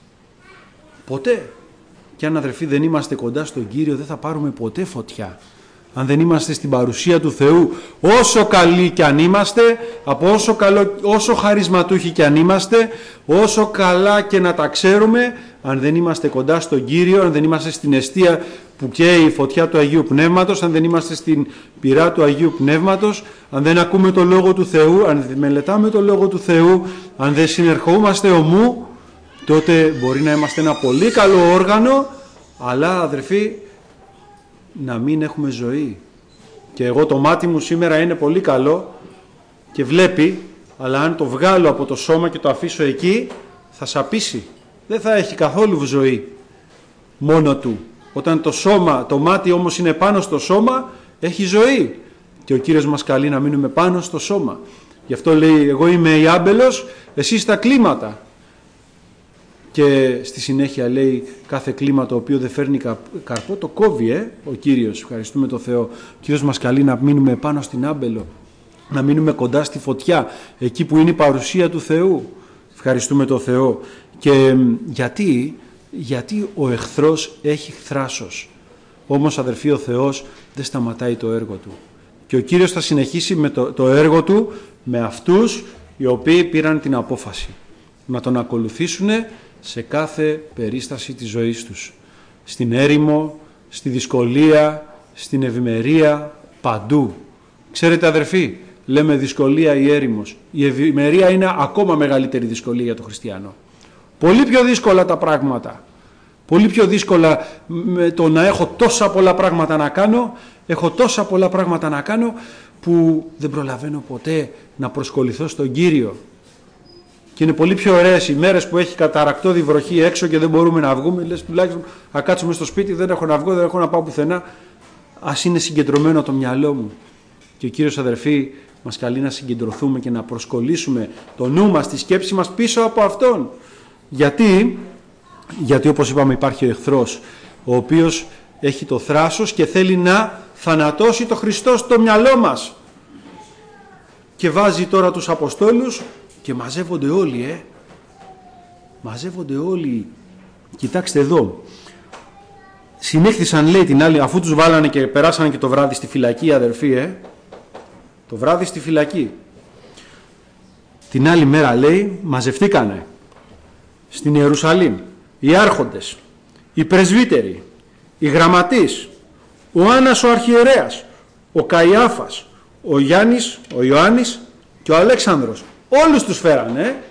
Ποτέ. Και αν, αδερφοί, δεν είμαστε κοντά στον Κύριο, δεν θα πάρουμε ποτέ φωτιά. Αν δεν είμαστε στην παρουσία του Θεού, όσο καλοί κι αν είμαστε, από όσο χαρισματούχοι κι αν είμαστε, όσο καλά και να τα ξέρουμε, αν δεν είμαστε κοντά στον Κύριο, αν δεν είμαστε στην εστία που καίει η φωτιά του Αγίου Πνεύματος, αν δεν είμαστε στην πυρά του Αγίου Πνεύματος, αν δεν ακούμε το Λόγο του Θεού, αν δεν μελετάμε το Λόγο του Θεού, αν δεν συνερχόμαστε ομού, τότε μπορεί να είμαστε ένα πολύ καλό όργανο, αλλά, αδερφοί, να μην έχουμε ζωή. Και εγώ το μάτι μου σήμερα είναι πολύ καλό και βλέπει, αλλά αν το βγάλω από το σώμα και το αφήσω εκεί, θα σαπίσει. Δεν θα έχει καθόλου ζωή μόνο του. Όταν το μάτι όμως είναι πάνω στο σώμα, έχει ζωή. Και ο Κύριος μας καλεί να μείνουμε πάνω στο σώμα. Γι' αυτό λέει, εγώ είμαι η άμπελος, εσείς τα κλίματα. Και στη συνέχεια λέει, κάθε κλίμα το οποίο δεν φέρνει καρπό το κόβει, ο Κύριος. Ευχαριστούμε τον Θεό. Ο Κύριος μας καλεί να μείνουμε πάνω στην άμπελο, να μείνουμε κοντά στη φωτιά, εκεί που είναι η παρουσία του Θεού. Ευχαριστούμε τον Θεό. Και γιατί ο εχθρός έχει θράσος. Όμως, αδερφοί, ο Θεός δεν σταματάει το έργο του. Και ο Κύριος θα συνεχίσει με το έργο του με αυτούς οι οποίοι πήραν την απόφαση να τον ακολουθήσουν σε κάθε περίσταση της ζωής τους. Στην έρημο, στη δυσκολία, στην ευημερία, παντού. Ξέρετε, αδερφοί, λέμε δυσκολία ή έρημος. Η ευημερία είναι ακόμα μεγαλύτερη δυσκολία για τον χριστιανό. Πολύ πιο δύσκολα τα πράγματα. Πολύ πιο δύσκολα με το να έχω τόσα πολλά πράγματα να κάνω. Έχω τόσα πολλά πράγματα να κάνω που δεν προλαβαίνω ποτέ να προσκοληθώ στον Κύριο. Και είναι πολύ πιο ωραίες οι μέρες που έχει καταρακτώδη βροχή έξω και δεν μπορούμε να βγούμε. Λες, τουλάχιστον να κάτσουμε στο σπίτι, δεν έχω να βγω, δεν έχω να πάω πουθενά. Ας είναι συγκεντρωμένο το μυαλό μου. Και ο Κύριος, αδερφοί, μας καλεί να συγκεντρωθούμε και να προσκολήσουμε το νου μας, τη σκέψη μας πίσω από Αυτόν. Γιατί όπως είπαμε υπάρχει ο εχθρός, ο οποίος έχει το θράσος και θέλει να θανατώσει το Χριστό στο μυαλό μας. Και βάζει τώρα τους Αποστόλους και μαζεύονται όλοι, μαζεύονται όλοι. Κοιτάξτε εδώ. Συνέχισαν, λέει, την άλλη, αφού τους βάλανε και περάσανε και το βράδυ στη φυλακή, αδερφοί, το βράδυ στη φυλακή. Την άλλη μέρα, λέει, μαζευτήκανε στην Ιερουσαλήμ οι άρχοντες, οι πρεσβύτεροι, οι γραμματείς, ο Άννας ο αρχιερέας, ο Καϊάφας, ο Γιάννης, ο Ιωάννης και ο Αλέξανδρος. Όλους τους φέρανε.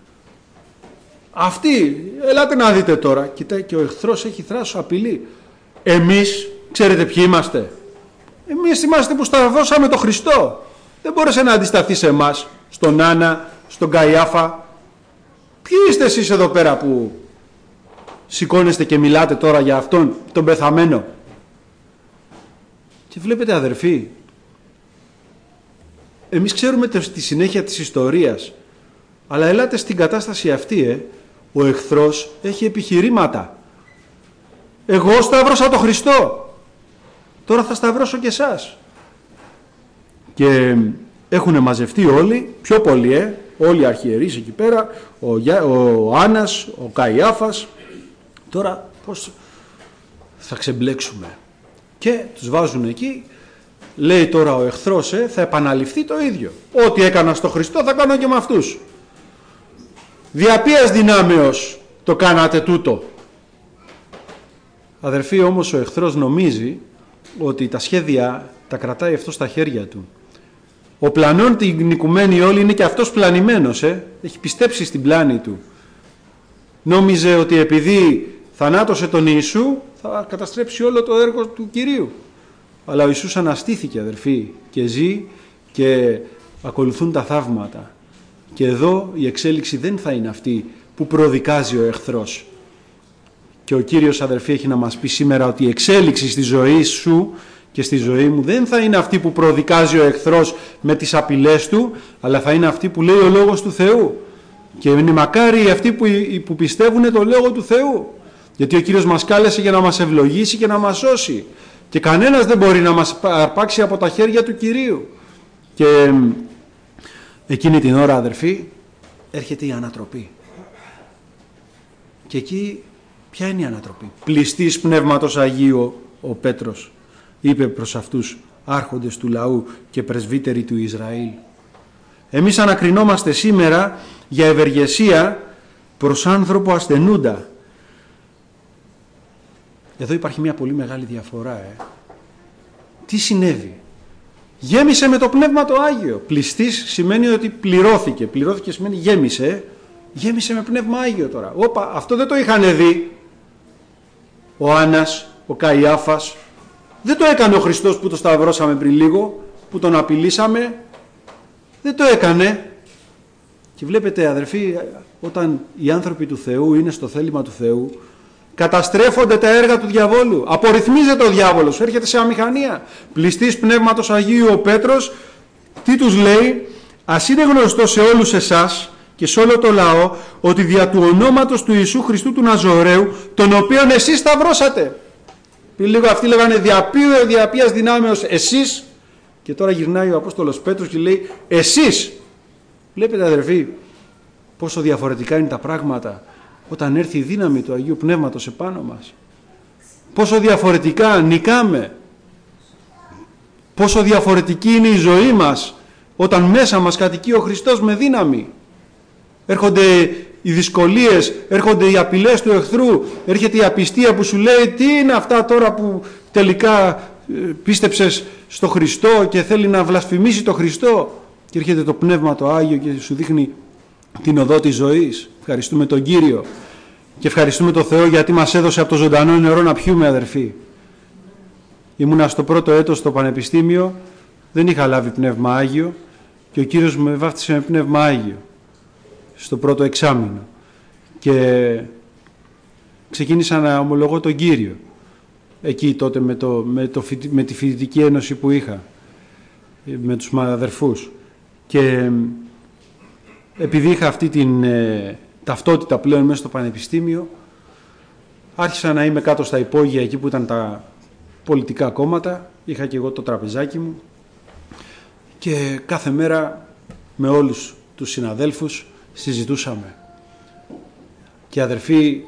Αυτοί, ελάτε να δείτε τώρα. Κοιτάει και ο εχθρός έχει θράσος, απειλή. Εμείς, ξέρετε ποιοι είμαστε? Εμείς είμαστε που σταυρώσαμε τον Χριστό. Δεν μπόρεσε να αντισταθεί σε εμάς, στον Άννα, στον Καϊάφα. Ποιοι είστε εσείς εδώ πέρα που σηκώνεστε και μιλάτε τώρα για αυτόν τον πεθαμένο? Και βλέπετε, αδερφοί, εμείς ξέρουμε τη συνέχεια της ιστορίας, αλλά ελάτε στην κατάσταση αυτή, ο εχθρός έχει επιχειρήματα. Εγώ σταύρωσα τον Χριστό, τώρα θα σταυρώσω και εσάς. Και έχουν μαζευτεί όλοι, πιο πολλοί, όλοι οι αρχιερείς εκεί πέρα, ο Άννας, ο Καϊάφας. Τώρα πώς θα ξεμπλέξουμε? Και τους βάζουν εκεί. Λέει τώρα ο εχθρός, θα επαναληφθεί το ίδιο. Ό,τι έκανα στο Χριστό θα κάνω και με αυτούς. Δια ποιας δυνάμεως το κάνατε τούτο? Αδερφοί, όμως ο εχθρός νομίζει ότι τα σχέδια τα κρατάει αυτό στα χέρια του. Ο πλανών την νικουμένη όλη είναι και αυτός πλανημένος, έχει πιστέψει στην πλάνη του. Νόμιζε ότι επειδή θανάτωσε τον Ιησού θα καταστρέψει όλο το έργο του Κυρίου. Αλλά ο Ιησούς αναστήθηκε, αδερφοί, και ζει και ακολουθούν τα θαύματα. Και εδώ η εξέλιξη δεν θα είναι αυτή που προδικάζει ο εχθρός. Και ο Κύριος, αδερφοί, έχει να μας πει σήμερα ότι η εξέλιξη στη ζωή σου και στη ζωή μου δεν θα είναι αυτή που προδικάζει ο εχθρός με τις απειλές του, αλλά θα είναι αυτή που λέει ο Λόγος του Θεού. Και είναι μακάρι αυτοί που πιστεύουν το Λόγο του Θεού. Γιατί ο Κύριος μας κάλεσε για να μας ευλογήσει και να μας σώσει. Και κανένας δεν μπορεί να μας αρπάξει από τα χέρια του Κυρίου. Και εκείνη την ώρα, αδερφοί, έρχεται η ανατροπή. Και εκεί ποια είναι η ανατροπή? Πληστής Πνεύματος Αγίου ο Πέτρος είπε προς αυτούς άρχοντες του λαού και πρεσβύτεροι του Ισραήλ. Εμείς ανακρινόμαστε σήμερα για ευεργεσία προς άνθρωπο ασθενούντα. Εδώ υπάρχει μια πολύ μεγάλη διαφορά. Τι συνέβη? Γέμισε με το Πνεύμα το Άγιο. Πληστής σημαίνει ότι πληρώθηκε. Πληρώθηκε σημαίνει γέμισε. Γέμισε με Πνεύμα Άγιο τώρα. Όπα, αυτό δεν το είχαν δει ο Άννας, ο Καϊάφας. Δεν το έκανε ο Χριστός που το σταυρώσαμε πριν λίγο, που τον απειλήσαμε. Δεν το έκανε. Και βλέπετε, αδερφοί, όταν οι άνθρωποι του Θεού είναι στο θέλημα του Θεού, καταστρέφονται τα έργα του διαβόλου. Απορριθμίζεται ο διάβολος, έρχεται σε αμηχανία. Πληστής Πνεύματος Αγίου ο Πέτρος, τι τους λέει? Ας είναι γνωστό σε όλους εσάς και σε όλο το λαό ότι δια του ονόματος του Ιησού Χριστού του Ναζωραίου, τον οποίον εσείς σταυρώσατε. Πριν λίγο αυτοί λέγανε δια ποιας δυνάμεως εσείς, και τώρα γυρνάει ο Απόστολος Πέτρος και λέει εσείς. Βλέπετε, αδερφοί, πόσο διαφορετικά είναι τα πράγματα όταν έρθει η δύναμη του Αγίου Πνεύματος επάνω μας. Πόσο διαφορετικά νικάμε. Πόσο διαφορετική είναι η ζωή μας όταν μέσα μας κατοικεί ο Χριστός με δύναμη. Έρχονται οι δυσκολίες, έρχονται οι απειλές του εχθρού, έρχεται η απιστία που σου λέει τι είναι αυτά τώρα που τελικά πίστεψες στο Χριστό και θέλει να βλασφημίσει το Χριστό, και έρχεται το Πνεύμα το Άγιο και σου δείχνει την οδό της ζωής. Ευχαριστούμε τον Κύριο και ευχαριστούμε τον Θεό γιατί μας έδωσε από το ζωντανό νερό να πιούμε, αδερφοί. Ήμουνα στο πρώτο έτος στο πανεπιστήμιο, δεν είχα λάβει Πνεύμα Άγιο και ο Κύριος με βάφτισε με Πνεύμα Άγιο στο πρώτο εξάμηνο και ξεκίνησα να ομολογώ τον Κύριο εκεί τότε με τη φοιτητική ένωση που είχα με τους αδερφούς, και επειδή είχα αυτή την ταυτότητα πλέον μέσα στο πανεπιστήμιο, άρχισα να είμαι κάτω στα υπόγεια εκεί που ήταν τα πολιτικά κόμματα, είχα και εγώ το τραπεζάκι μου και κάθε μέρα με όλους τους συναδέλφους συζητούσαμε. Και αδερφοί,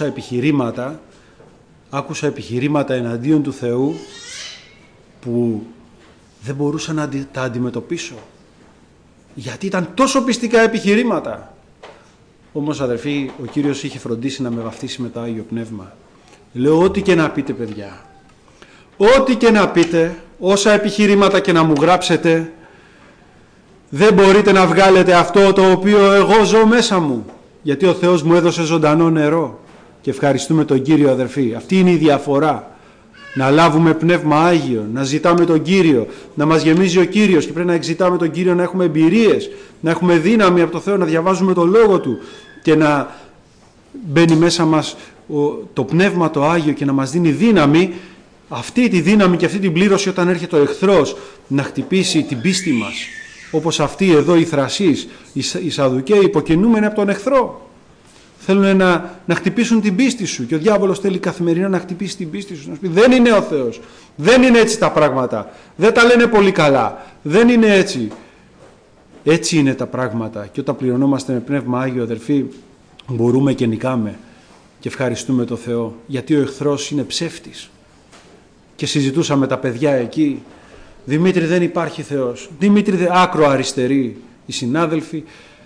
άκουσα επιχειρήματα εναντίον του Θεού που δεν μπορούσα να τα αντιμετωπίσω, γιατί ήταν τόσο πιστικά επιχειρήματα. Όμως, αδερφοί, ο Κύριος είχε φροντίσει να με βαφτίσει με το Άγιο Πνεύμα. Λέω, ό,τι και να πείτε, παιδιά, ό,τι και να πείτε, όσα επιχειρήματα και να μου γράψετε, δεν μπορείτε να βγάλετε αυτό το οποίο εγώ ζω μέσα μου, γιατί ο Θεός μου έδωσε ζωντανό νερό. Και ευχαριστούμε τον Κύριο, αδερφοί. Αυτή είναι η διαφορά. Να λάβουμε Πνεύμα Άγιο, να ζητάμε τον Κύριο, να μας γεμίζει ο Κύριος, και πρέπει να ζητάμε τον Κύριο να έχουμε εμπειρίες, να έχουμε δύναμη από το Θεό, να διαβάζουμε το Λόγο Του και να μπαίνει μέσα μας το Πνεύμα το Άγιο και να μας δίνει δύναμη, αυτή τη δύναμη και αυτή την πλήρωση όταν έρχεται ο εχθρός να χτυπήσει την πίστη μας. Όπως αυτοί εδώ οι Θρασείς, οι Σαδουκαίοι, υποκινούμενοι από τον εχθρό. Θέλουν να χτυπήσουν την πίστη σου και ο διάβολος θέλει καθημερινά να χτυπήσει την πίστη σου. Να σου πει δεν είναι ο Θεός, δεν είναι έτσι τα πράγματα, δεν τα λένε πολύ καλά, δεν είναι έτσι. Έτσι είναι τα πράγματα, και όταν πληρωνόμαστε με Πνεύμα Άγιο, αδερφοί, μπορούμε και νικάμε και ευχαριστούμε τον Θεό, γιατί ο εχθρός είναι ψεύτης. Και συζητούσαμε τα παιδιά εκεί, Δημήτρη, δεν υπάρχει Θεός, Δημήτρη, άκρο αριστερή οι συνάδελφοι,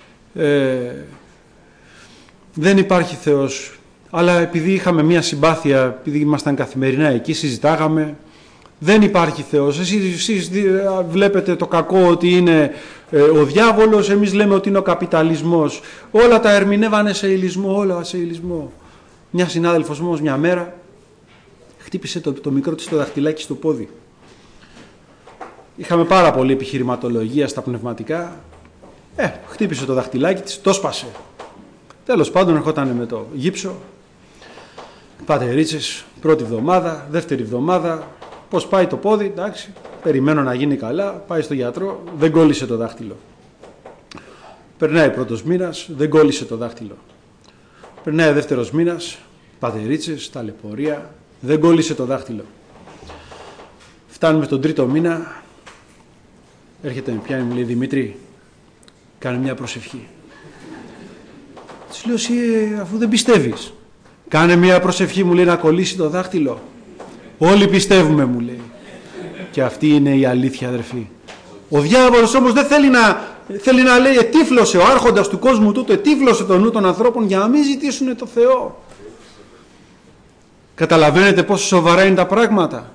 δεν υπάρχει Θεός. Αλλά επειδή είχαμε μια συμπάθεια, επειδή ήμασταν καθημερινά εκεί, συζητάγαμε, δεν υπάρχει Θεός. Εσείς βλέπετε το κακό ότι είναι ο διάβολος, εμείς λέμε ότι είναι ο καπιταλισμός. Όλα τα ερμηνεύανε σε υλισμό, όλα σε υλισμό. Μια συνάδελφος όμως μια μέρα χτύπησε το μικρό της το δαχτυλάκι στο πόδι. Είχαμε πάρα πολλή επιχειρηματολογία στα πνευματικά. Χτύπησε το δαχτυλάκι της, το σπάσε. Τέλος πάντων, ερχόταν με το γύψο. Πατερίτσες, πρώτη εβδομάδα, δεύτερη εβδομάδα, πώς πάει το πόδι, εντάξει, περιμένω να γίνει καλά, πάει στο γιατρό, δεν κόλλησε το δάχτυλο. Περνάει πρώτος μήνας, δεν κόλλησε το δάχτυλο. Περνάει δεύτερος μήνας, πατερίτσες, ταλαιπωρία, δεν κόλλησε το δάχτυλο. Φτάνουμε τον τρίτο μήνα, έρχεται με πιάνει, μου λέει, Δημήτρη, κάνε μια προσευχή. Της λέω, εσύ αφού δεν πιστεύεις, κάνε μια προσευχή, μου λέει, να κολλήσει το δάχτυλο. Όλοι πιστεύουμε, μου λέει. Και αυτή είναι η αλήθεια, αδερφοί. Ο διάβολος όμως δεν θέλει να λέει, ετύφλωσε ο άρχοντας του κόσμου τούτου, ετύφλωσε το νου των ανθρώπων για να μην ζητήσουν το Θεό. Καταλαβαίνετε πόσο σοβαρά είναι τα πράγματα.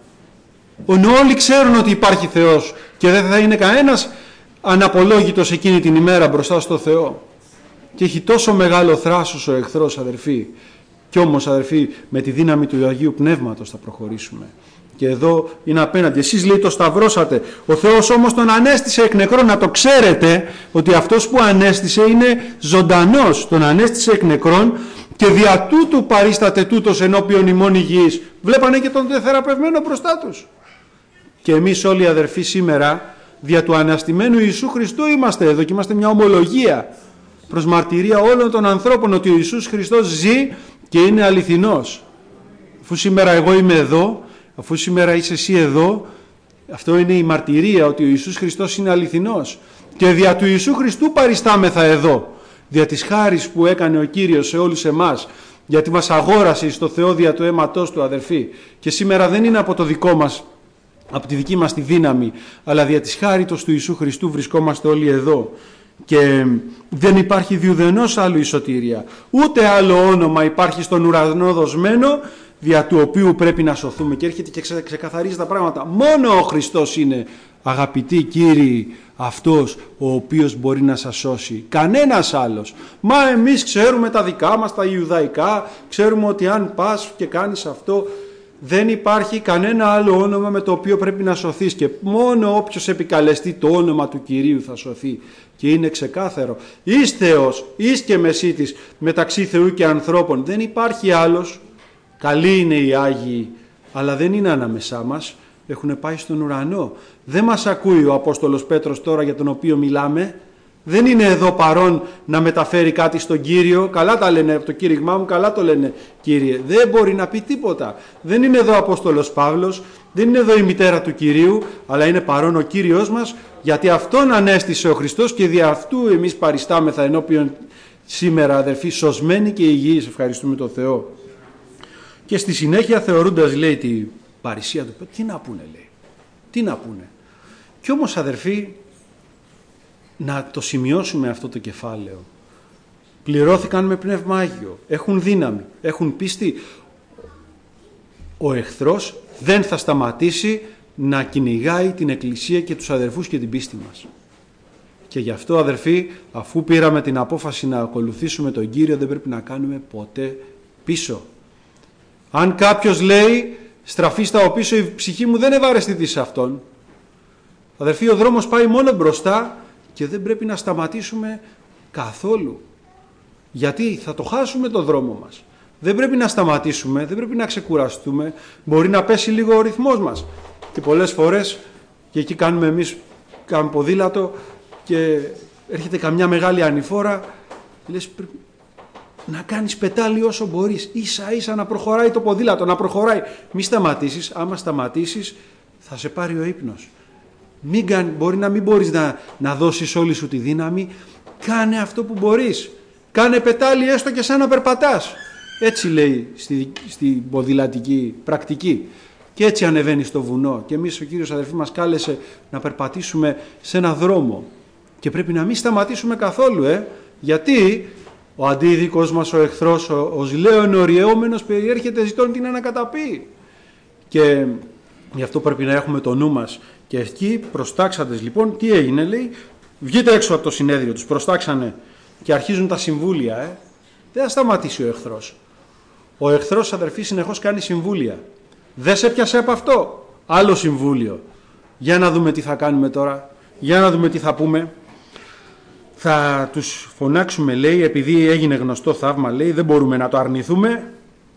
Όλοι ξέρουν ότι υπάρχει Θεός και δεν θα είναι κανένας αναπολόγητος εκείνη την ημέρα μπροστά στο Θεό. Και έχει τόσο μεγάλο θράσος ο εχθρός, αδερφοί. Κι όμως, αδερφοί, με τη δύναμη του Αγίου Πνεύματος θα προχωρήσουμε. Και εδώ είναι απέναντι. Εσείς, λέει, το σταυρώσατε. Ο Θεός όμως τον ανέστησε εκ νεκρών. Να το ξέρετε ότι αυτός που ανέστησε είναι ζωντανός. Τον ανέστησε εκ νεκρών και δια τούτου παρίσταται τούτος ενώπιον ημών υγιής. Βλέπανε και τον θεραπευμένο μπροστά τους. Και εμείς όλοι, αδερφοί, σήμερα δια του αναστημένου Ιησού Χριστού είμαστε εδώ και είμαστε μια ομολογία προς μαρτυρία όλων των ανθρώπων ότι ο Ιησούς Χριστός ζει και είναι αληθινός. Αφού σήμερα εγώ είμαι εδώ, αφού σήμερα είσαι εσύ εδώ, αυτό είναι η μαρτυρία ότι ο Ιησούς Χριστός είναι αληθινός. Και δια του Ιησού Χριστού παριστάμεθα εδώ, δια της χάρις που έκανε ο Κύριος σε όλους εμάς, γιατί μας αγόρασε στο Θεό δια του αίματός του, αδερφοί. Και σήμερα δεν είναι από το δικό μας, από τη δική μας τη δύναμη, αλλά δια της χάριτος του Ιησού Χριστού βρισκόμαστε όλοι εδώ. Και δεν υπάρχει διουδενός άλλου η σωτηρία, ούτε άλλο όνομα υπάρχει στον ουρανό δοσμένο, δια του οποίου πρέπει να σωθούμε. Και έρχεται και ξεκαθαρίζει τα πράγματα. Μόνο ο Χριστός είναι, αγαπητοί κύριοι, αυτός ο οποίος μπορεί να σας σώσει. Κανένας άλλος. Μα εμείς ξέρουμε τα δικά μας, τα ιουδαϊκά, ξέρουμε ότι αν πας και κάνεις αυτό, δεν υπάρχει κανένα άλλο όνομα με το οποίο πρέπει να σωθείς και μόνο όποιος επικαλεστεί το όνομα του Κυρίου θα σωθεί. Και είναι ξεκάθαρο. Εις Θεός, εις και μεσίτης μεταξύ Θεού και ανθρώπων. Δεν υπάρχει άλλος. Καλοί είναι οι Άγιοι, αλλά δεν είναι ανάμεσά μας. Έχουν πάει στον ουρανό. Δεν μας ακούει ο Απόστολος Πέτρος τώρα για τον οποίο μιλάμε. Δεν είναι εδώ παρόν να μεταφέρει κάτι στον Κύριο. Καλά τα λένε από το κήρυγμά μου, καλά το λένε, Κύριε. Δεν μπορεί να πει τίποτα. Δεν είναι εδώ ο Απόστολος Παύλος, δεν είναι εδώ η μητέρα του Κυρίου, αλλά είναι παρόν ο Κύριος μας, γιατί αυτόν ανέστησε ο Χριστός και δι' αυτού εμείς παριστάμεθα ενώπιον σήμερα, αδερφοί, σωσμένοι και υγιείς. Ευχαριστούμε τον Θεό. Και στη συνέχεια, θεωρούντας, λέει, την παρησία του, τι να πούνε, λέει. Τι να πούνε. Κι όμως, αδερφοί, να το σημειώσουμε αυτό το κεφάλαιο. Πληρώθηκαν με Πνεύμα Άγιο, έχουν δύναμη, έχουν πίστη. Ο εχθρός δεν θα σταματήσει να κυνηγάει την Εκκλησία και τους αδερφούς και την πίστη μας. Και γι' αυτό, αδερφοί, αφού πήραμε την απόφαση να ακολουθήσουμε τον Κύριο, δεν πρέπει να κάνουμε ποτέ πίσω. Αν κάποιος λέει στραφεί στα πίσω, η ψυχή μου δεν ευαρεστηθεί σε αυτόν. Αδερφοί, ο δρόμος πάει μόνο μπροστά και δεν πρέπει να σταματήσουμε καθόλου. Γιατί θα το χάσουμε το δρόμο μας. Δεν πρέπει να σταματήσουμε, δεν πρέπει να ξεκουραστούμε. Μπορεί να πέσει λίγο ο ρυθμός μας. Και πολλές φορές, και εκεί κάνουμε ποδήλατο και έρχεται καμιά μεγάλη ανηφόρα, λες πρέπει να κάνεις πετάλι όσο μπορείς. Ίσα ίσα να προχωράει το ποδήλατο, να προχωράει. Μη σταματήσεις, άμα σταματήσεις θα σε πάρει ο ύπνος. Μπορεί να μην μπορείς να δώσεις όλη σου τη δύναμη. Κάνε αυτό που μπορείς. Κάνε πετάλι έστω και σαν να περπατάς. Έτσι λέει στη ποδηλατική πρακτική. Και έτσι ανεβαίνει στο βουνό. Και εμείς ο Κύριος, αδερφοί, μας κάλεσε να περπατήσουμε σε ένα δρόμο. Και πρέπει να μην σταματήσουμε καθόλου. Γιατί ο αντίδικος μας, ο εχθρός, ο ζηλαίων οριαιόμενος περιέρχεται ζητών την ανακαταπεί. Και γι' αυτό πρέπει να έχουμε το νου μας. Και εκεί προστάξαντες, λοιπόν, τι έγινε, λέει, βγείτε έξω από το συνέδριο, τους προστάξανε και αρχίζουν τα συμβούλια. Δεν θα σταματήσει ο εχθρός. Ο εχθρός, αδερφοί, συνεχώς κάνει συμβούλια. Δεν σε πιάσε από αυτό. Άλλο συμβούλιο. Για να δούμε τι θα κάνουμε τώρα. Για να δούμε τι θα πούμε. Θα τους φωνάξουμε, λέει, επειδή έγινε γνωστό θαύμα, λέει, δεν μπορούμε να το αρνηθούμε.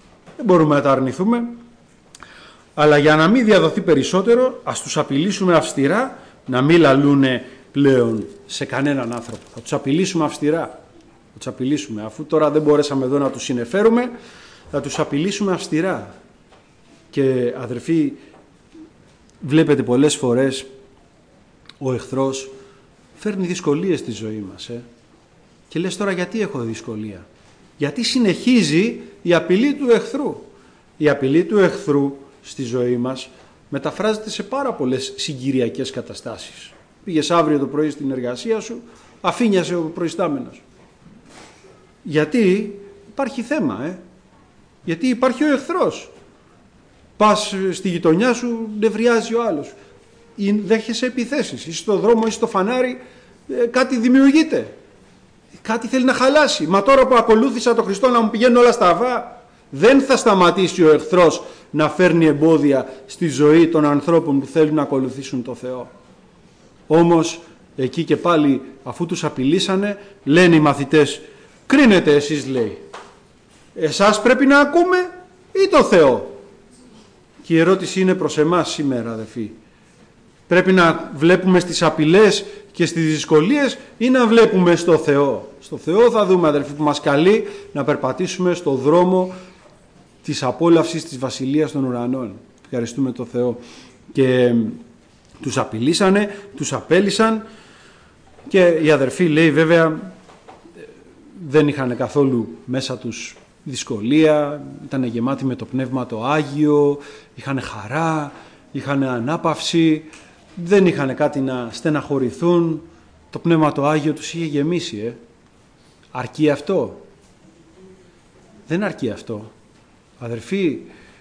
δεν μπορούμε να τα αρνηθούμε, αλλά για να μην διαδοθεί περισσότερο, ας τους απειλήσουμε αυστηρά να μην λαλούνε πλέον σε κανέναν άνθρωπο. Θα τους απειλήσουμε αυστηρά. Θα τους απειλήσουμε. Αφού τώρα δεν μπορέσαμε εδώ να τους συνεφέρουμε, θα τους απειλήσουμε αυστηρά. Και αδερφοί, βλέπετε πολλές φορές ο εχθρός φέρνει δυσκολίες στη ζωή μας. Και λες τώρα γιατί έχω δυσκολία. Γιατί συνεχίζει η απειλή του εχθρού. Η απειλή του εχθρού στη ζωή μας μεταφράζεται σε πάρα πολλές συγκυριακές καταστάσεις. Πήγες αύριο το πρωί στην εργασία σου, αφήνιασε ο προϊστάμενος. Γιατί υπάρχει θέμα, γιατί υπάρχει ο εχθρός. Πας στη γειτονιά σου, νευριάζει ο άλλος. Ή δέχεσαι επιθέσεις, ή στο δρόμο ή στο φανάρι κάτι δημιουργείται. Κάτι θέλει να χαλάσει. Μα τώρα που ακολούθησα τον Χριστό να μου πηγαίνουν όλα στραβά, δεν θα σταματήσει ο εχθρός να φέρνει εμπόδια στη ζωή των ανθρώπων που θέλουν να ακολουθήσουν το Θεό. Όμως εκεί και πάλι, αφού τους απειλήσανε, λένε οι μαθητές, κρίνετε εσείς, λέει. Εσάς πρέπει να ακούμε ή το Θεό? Και η ερώτηση είναι προς εμάς σήμερα, αδελφοί. Πρέπει να βλέπουμε στις απειλές και στις δυσκολίες ή να βλέπουμε στο Θεό? Στο Θεό θα δούμε, αδελφοί, που μας καλεί να περπατήσουμε στο δρόμο της απόλαυσης της Βασιλείας των Ουρανών. Ευχαριστούμε το Θεό. Και τους απειλήσανε, τους απέλησαν και οι αδερφοί, λέει, βέβαια δεν είχαν καθόλου μέσα τους δυσκολία, ήταν γεμάτοι με το Πνεύμα το Άγιο, είχαν χαρά, είχαν ανάπαυση, δεν είχαν κάτι να στεναχωρηθούν, το Πνεύμα το Άγιο τους είχε γεμίσει. Αρκεί αυτό? Δεν αρκεί αυτό. Αδερφοί,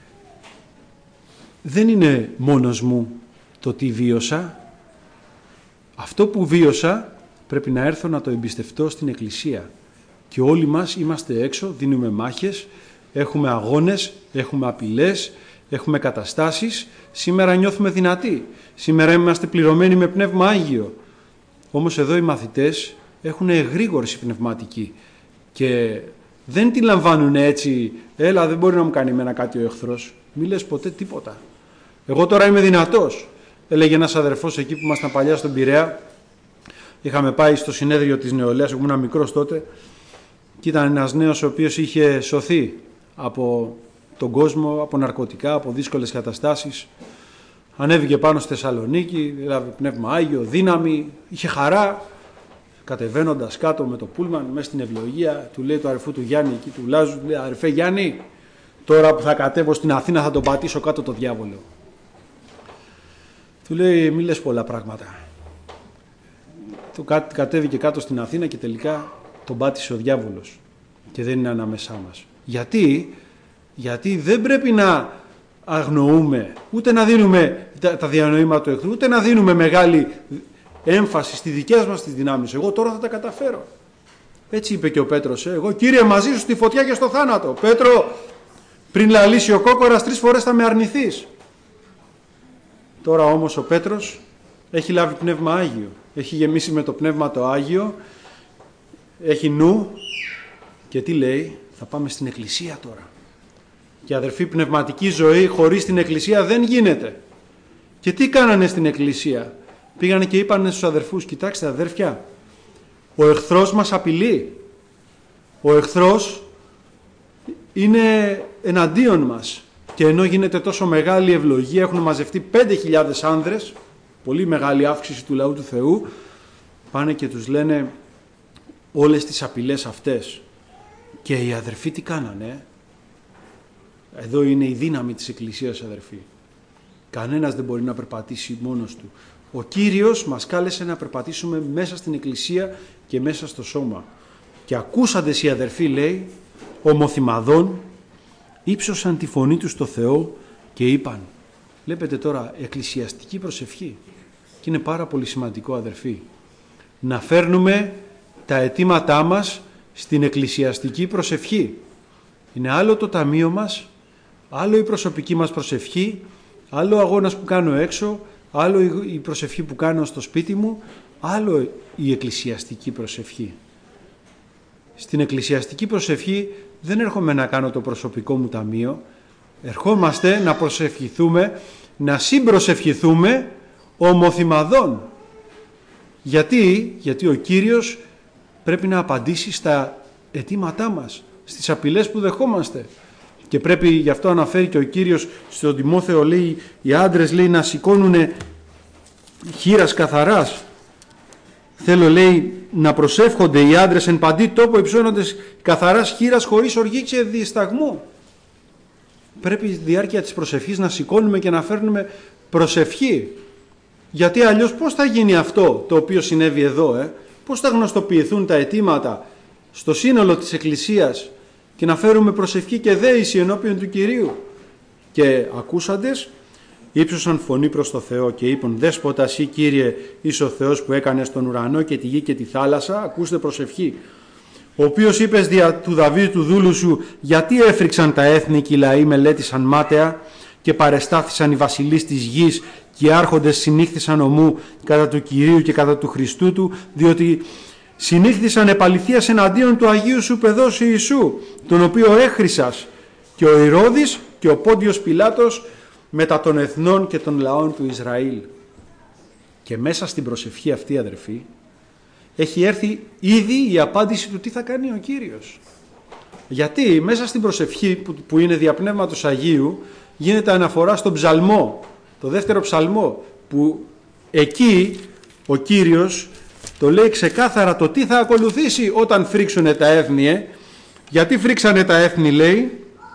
δεν είναι μόνος μου το τι βίωσα. Αυτό που βίωσα πρέπει να έρθω να το εμπιστευτώ στην Εκκλησία. Και όλοι μας είμαστε έξω, δίνουμε μάχες, έχουμε αγώνες, έχουμε απειλές, έχουμε καταστάσεις. Σήμερα νιώθουμε δυνατοί. Σήμερα είμαστε πληρωμένοι με Πνεύμα Άγιο. Όμως εδώ οι μαθητές έχουν εγρήγορση πνευματική και δεν τη λαμβάνουν έτσι, έλα δεν μπορεί να μου κάνει εμένα κάτι ο εχθρός. Μη λες ποτέ τίποτα. Εγώ τώρα είμαι δυνατός. Έλεγε ένας αδερφός εκεί που ήμασταν παλιά στον Πειραιά. Είχαμε πάει στο συνέδριο της νεολαίας, ήμουν μικρός τότε, και ήταν ένας νέος ο οποίος είχε σωθεί από τον κόσμο, από ναρκωτικά, από δύσκολες καταστάσεις. Ανέβηκε πάνω στη Θεσσαλονίκη, έλαβε Πνεύμα Άγιο, δύναμη, είχε χαρά. Κατεβαίνοντας κάτω με το πούλμαν, μέσα στην ευλογία, του λέει του αδερφού του Γιάννη εκεί του Λάζου, του λέει, αδερφέ Γιάννη, τώρα που θα κατέβω στην Αθήνα θα τον πατήσω κάτω το διάβολο. Του λέει, μη λες πολλά πράγματα. Του κατέβηκε κάτω στην Αθήνα και τελικά τον πάτησε ο διάβολος και δεν είναι ανάμεσά μας. Γιατί δεν πρέπει να αγνοούμε, ούτε να δίνουμε τα διανοήματα του εχθρού, ούτε να δίνουμε μεγάλη έμφαση στις δικές μας τις δυνάμεις. Εγώ τώρα θα τα καταφέρω. Έτσι είπε και ο Πέτρος. Εγώ, Κύριε, μαζί σου στη φωτιά και στο θάνατο. Πέτρο, πριν λαλήσει ο κόκορας 3 φορές θα με αρνηθείς. Τώρα όμως ο Πέτρος έχει λάβει Πνεύμα Άγιο. Έχει γεμίσει με το Πνεύμα το Άγιο. Έχει νου. Και τι λέει? Θα πάμε στην Εκκλησία τώρα. Και αδερφή, πνευματική ζωή χωρίς την Εκκλησία δεν γίνεται. Και τι κάνανε στην Εκκλησία? Πήγανε και είπανε στους αδερφούς, κοιτάξτε αδέρφια, ο εχθρός μας απειλεί. Ο εχθρός είναι εναντίον μας. Και ενώ γίνεται τόσο μεγάλη ευλογία, έχουν μαζευτεί 5.000 άνδρες, πολύ μεγάλη αύξηση του λαού του Θεού, πάνε και τους λένε όλες τις απειλές αυτές. Και οι αδερφοί τι κάνανε? Εδώ είναι η δύναμη της Εκκλησίας, αδερφοί. Κανένας δεν μπορεί να περπατήσει μόνος του. Ο Κύριος μας κάλεσε να περπατήσουμε μέσα στην Εκκλησία και μέσα στο σώμα. Και ακούσαντες οι αδερφοί, λέει, ομοθυμαδών, ύψωσαν τη φωνή τους στο Θεό και είπαν. Βλέπετε τώρα, εκκλησιαστική προσευχή. Και είναι πάρα πολύ σημαντικό, αδερφοί, να φέρνουμε τα αιτήματά μας στην εκκλησιαστική προσευχή. Είναι άλλο το ταμείο μας, άλλο η προσωπική μας προσευχή, άλλο ο αγώνας που κάνω έξω, άλλο η προσευχή που κάνω στο σπίτι μου, άλλο η εκκλησιαστική προσευχή. Στην εκκλησιαστική προσευχή δεν έρχομαι να κάνω το προσωπικό μου ταμείο, ερχόμαστε να προσευχηθούμε, να συμπροσευχηθούμε ομοθυμαδών. Γιατί ο Κύριος πρέπει να απαντήσει στα αιτήματά μας, στις απειλές που δεχόμαστε. Και πρέπει, γι' αυτό αναφέρει και ο Κύριος στον Τιμόθεο, λέει, οι άντρες, λέει, να σηκώνουν χείρας καθαράς. Θέλω, λέει, να προσεύχονται οι άντρες εν παντή τόπο υψώνοντες καθαράς χείρας χωρίς οργή και δισταγμό. Πρέπει η διάρκεια της προσευχής να σηκώνουμε και να φέρνουμε προσευχή. Γιατί αλλιώς πώς θα γίνει αυτό το οποίο συνέβη εδώ, πώς θα γνωστοποιηθούν τα αιτήματα στο σύνολο της Εκκλησίας και να φέρουμε προσευχή και δέηση ενώπιον του Κυρίου. Και ακούσαντες ύψωσαν φωνή προς το Θεό και είπαν: Δέσποτα εσύ, Κύριε, είσαι ο Θεός που έκανες τον ουρανό και τη γη και τη θάλασσα. Ακούστε προσευχή. Ο οποίος είπες δια του Δαβίδ του δούλου σου: Γιατί έφρυξαν τα έθνη και οι λαοί μελέτησαν μάταια και παρεστάθησαν οι βασιλείς της γης και οι άρχοντες συνήχθησαν ομού κατά του Κυρίου και κατά του Χριστού του, διότι συνήχθησαν επαληθείας εναντίον του Αγίου σου παιδός Ιησού, τον οποίο έχρισας, και ο Ηρώδης και ο Πόντιος Πιλάτος μετά των εθνών και των λαών του Ισραήλ. Και μέσα στην προσευχή αυτή, αδερφοί, έχει έρθει ήδη η απάντηση του τι θα κάνει ο Κύριος. Γιατί μέσα στην προσευχή που είναι δια Πνεύματος Αγίου γίνεται αναφορά στον ψαλμό, το δεύτερο ψαλμό, που εκεί ο Κύριος το λέει ξεκάθαρα το τι θα ακολουθήσει όταν φρίξουνε τα έθνη. Γιατί φρίξανε τα έθνη, λέει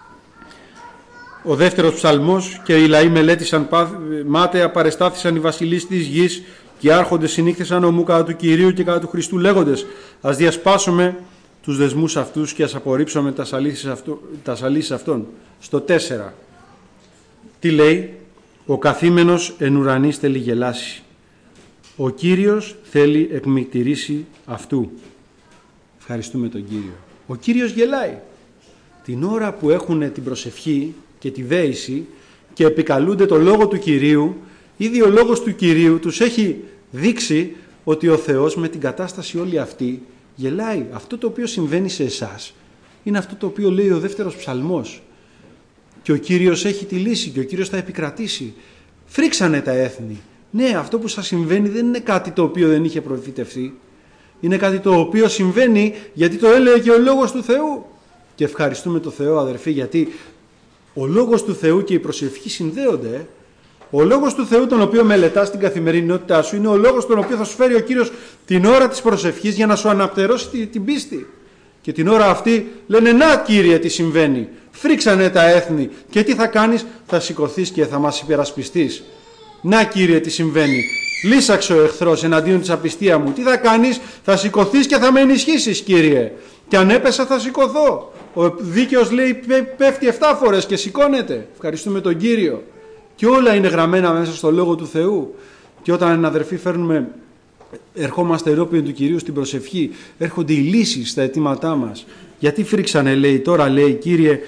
ο δεύτερος ψαλμός, και οι λαοί μελέτησαν μάταια, παρεστάθησαν οι βασιλείς της γης και οι άρχοντες συνήχθησαν ομού κατά του Κυρίου και κατά του Χριστού, λέγοντες: Ας διασπάσουμε τους δεσμούς αυτούς και ας απορρίψουμε τα σαλίσεις αυτών. Στο 4 τι λέει? Ο καθήμενος εν ουρανής θέλει γελάσει. Ο Κύριος θέλει εκμυκτηρήσει αυτού. Ευχαριστούμε τον Κύριο. Ο Κύριος γελάει. Την ώρα που έχουν την προσευχή και τη δέηση και επικαλούνται το Λόγο του Κυρίου, ήδη ο Λόγος του Κυρίου τους έχει δείξει ότι ο Θεός με την κατάσταση όλη αυτή γελάει. Αυτό το οποίο συμβαίνει σε εσάς είναι αυτό το οποίο λέει ο δεύτερος ψαλμός. Και ο Κύριος έχει τη λύση και ο Κύριος θα επικρατήσει. Φρίξανε τα έθνη. Ναι, αυτό που σας συμβαίνει δεν είναι κάτι το οποίο δεν είχε προφητευτεί. Είναι κάτι το οποίο συμβαίνει γιατί το έλεγε και ο Λόγος του Θεού. Και ευχαριστούμε τον Θεό, αδερφοί, γιατί ο Λόγος του Θεού και η προσευχή συνδέονται. Ο Λόγος του Θεού, τον οποίο μελετάς στην καθημερινότητά σου, είναι ο Λόγος τον οποίο θα σου φέρει ο Κύριος την ώρα της προσευχής για να σου αναπτερώσει την πίστη. Και την ώρα αυτή λένε: Να, Κύριε, τι συμβαίνει. Φρίξανε τα έθνη. Και τι θα κάνεις? Θα σηκωθείς και θα μας υπερασπιστείς. Να, Κύριε, τι συμβαίνει. Λύσαξε ο εχθρός εναντίον της απιστία μου. Τι θα κάνεις? Θα σηκωθείς και θα με ενισχύσεις, Κύριε. Και αν έπεσα θα σηκωθώ. Ο δίκαιος, λέει, πέφτει 7 φορές και σηκώνεται. Ευχαριστούμε τον Κύριο. Και όλα είναι γραμμένα μέσα στο Λόγο του Θεού. Και όταν, αδερφοί, ερχόμαστε ενώπιον του Κυρίου στην προσευχή, έρχονται οι λύσεις στα αιτήματά μας. Γιατί φρίξανε, λέει, τώρα, λέει, Κύριε,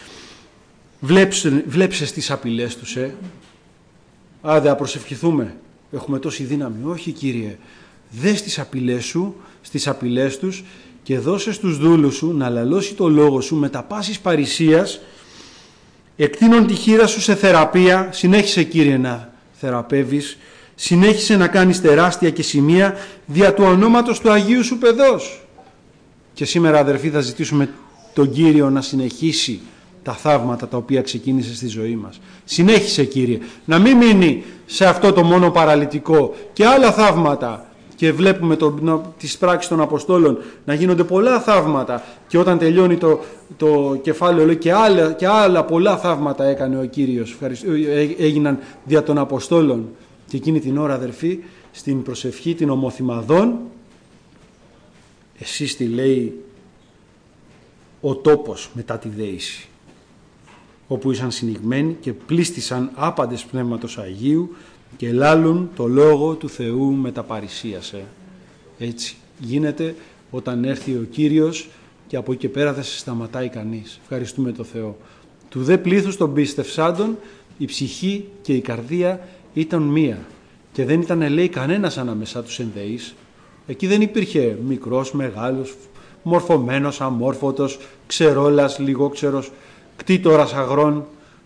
βλέψε τις απειλές τους, δεν προσευχηθούμε, έχουμε τόση δύναμη. Όχι, Κύριε, δες τις απειλές σου, στις απειλές τους, και δώσε στους δούλους σου να λαλώσει το λόγο σου με τα πάσης παρησίας, εκτείνον τη χείρα σου σε θεραπεία. Συνέχισε, Κύριε, να θεραπεύεις, συνέχισε να κάνεις τεράστια και σημεία δια του ονόματος του Αγίου σου παιδός. Και σήμερα, αδερφοί, θα ζητήσουμε τον Κύριο να συνεχίσει τα θαύματα τα οποία ξεκίνησε στη ζωή μας. Συνέχισε, Κύριε, να μην μείνει σε αυτό το μόνο παραλυτικό και άλλα θαύματα. Και βλέπουμε τις πράξεις των Αποστόλων να γίνονται πολλά θαύματα, και όταν τελειώνει το κεφάλαιο, λέει, και άλλα πολλά θαύματα έκανε ο Κύριος, έγιναν δια των Αποστόλων. Και εκείνη την ώρα, αδερφοί, στην προσευχή την ομοθυμαδών, εσείς τι λέει ο τόπος μετά τη δέηση, όπου ήσαν συνηγμένοι και πλήστησαν άπαντες Πνεύματος Αγίου και λάλουν το Λόγο του Θεού με τα παρησίας. Έτσι γίνεται όταν έρθει ο Κύριος, και από εκεί και πέρα δεν σε σταματάει κανείς. Ευχαριστούμε τον Θεό. Του δε πλήθους των πίστευσάντων η ψυχή και η καρδία ήταν μία, και δεν ήταν, λέει, κανένας ανάμεσά τους ενδεής. Εκεί δεν υπήρχε μικρός, μεγάλος, μορφωμένος, αμόρφωτος, ξερόλας, λιγόξερος, κτήτορας αγρών.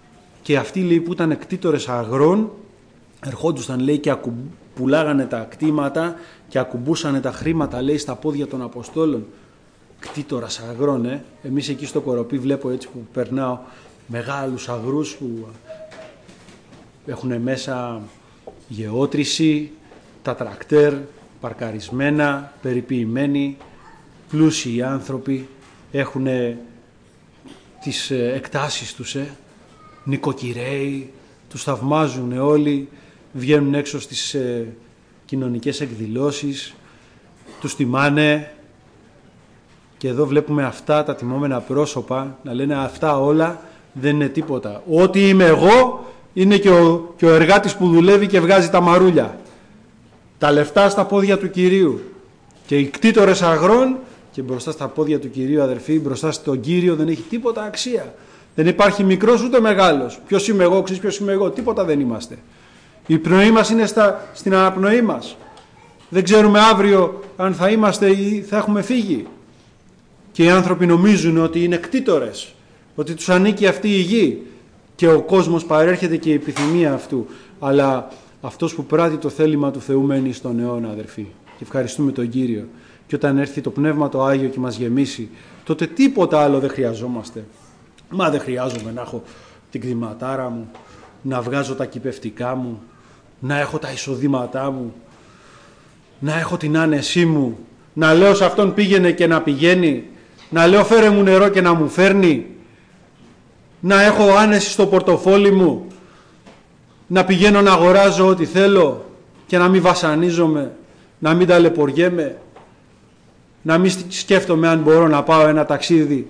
και αυτοί, λέει, που ήταν κτήτορες αγρών, ερχόντουσαν, λέει, και πουλάγανε τα κτήματα και ακουμπούσανε τα χρήματα, λέει, στα πόδια των Αποστόλων. Κτήτορας αγρών, Εμείς εκεί στο Κοροπή βλέπω, έτσι που περνάω, μεγάλους αγρούς που έχουν μέσα γεώτρηση, τα τρακτέρ παρκαρισμένα, περιποιημένοι, πλούσιοι άνθρωποι, έχουν τις εκτάσεις τους, νοικοκυρέοι, τους θαυμάζουν όλοι, βγαίνουν έξω στις κοινωνικές εκδηλώσεις, τους τιμάνε. Και εδώ βλέπουμε αυτά τα τιμόμενα πρόσωπα να λένε αυτά όλα δεν είναι τίποτα. Ό,τι είμαι εγώ είναι και ο εργάτης που δουλεύει και βγάζει τα μαρούλια. Τα λεφτά στα πόδια του Κυρίου. Και οι κτήτορες αγρών και μπροστά στα πόδια του Κυρίου, αδερφοί, μπροστά στον Κύριο δεν έχει τίποτα αξία. Δεν υπάρχει μικρός ούτε μεγάλος. Ποιος είμαι εγώ, ξέρεις ποιος είμαι εγώ, τίποτα δεν είμαστε. Η πνοή μας είναι στην αναπνοή μας. Δεν ξέρουμε αύριο αν θα είμαστε ή θα έχουμε φύγει. Και οι άνθρωποι νομίζουν ότι είναι κτήτορες, ότι τους ανήκει αυτή η γη και ο κόσμος παρέρχεται και η επιθυμία αυτού. Αλλά αυτός που πράττει το θέλημα του Θεού μένει στον αιώνα, αδερφοί. Και ευχαριστούμε τον Κύριο. Και όταν έρθει το Πνεύμα το Άγιο και μας γεμίσει, τότε τίποτα άλλο δεν χρειαζόμαστε. Μα δεν χρειάζομαι να έχω την κτηματάρα μου, να βγάζω τα κυπευτικά μου, να έχω τα εισοδήματά μου, να έχω την άνεσή μου, να λέω σε αυτόν πήγαινε και να πηγαίνει, να λέω φέρε μου νερό και να μου φέρνει, να έχω άνεση στο πορτοφόλι μου, να πηγαίνω να αγοράζω ό,τι θέλω και να μην βασανίζομαι, να μην ταλαιπωριέμαι, να μην σκέφτομαι αν μπορώ να πάω ένα ταξίδι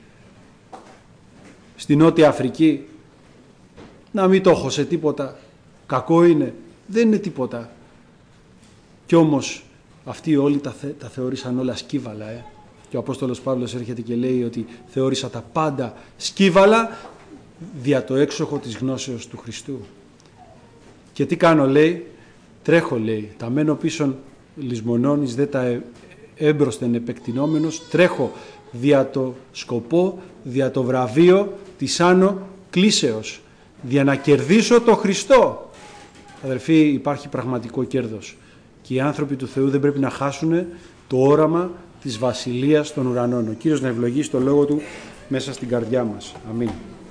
στη Νότια Αφρική, να μην το έχω σε τίποτα. Κακό είναι, δεν είναι τίποτα. Κι όμως αυτοί όλοι τα θεώρησαν όλα σκύβαλα. Και ο Απόστολος Παύλος έρχεται και λέει ότι θεώρησα τα πάντα σκύβαλα δια το έξοχο της γνώσεως του Χριστού. Και τι κάνω, λέει, τρέχω, λέει, τα μένω πίσον λησμονώνεις, δε τα έμπροσθεν επεκτηνόμενος, τρέχω δια το σκοπό, δια το βραβείο της άνω κλίσεως, δια να κερδίσω το Χριστό. Αδελφοί, υπάρχει πραγματικό κέρδος και οι άνθρωποι του Θεού δεν πρέπει να χάσουν το όραμα της Βασιλείας των Ουρανών. Ο Κύριος να ευλογήσει το λόγο Του μέσα στην καρδιά μας. Αμήν.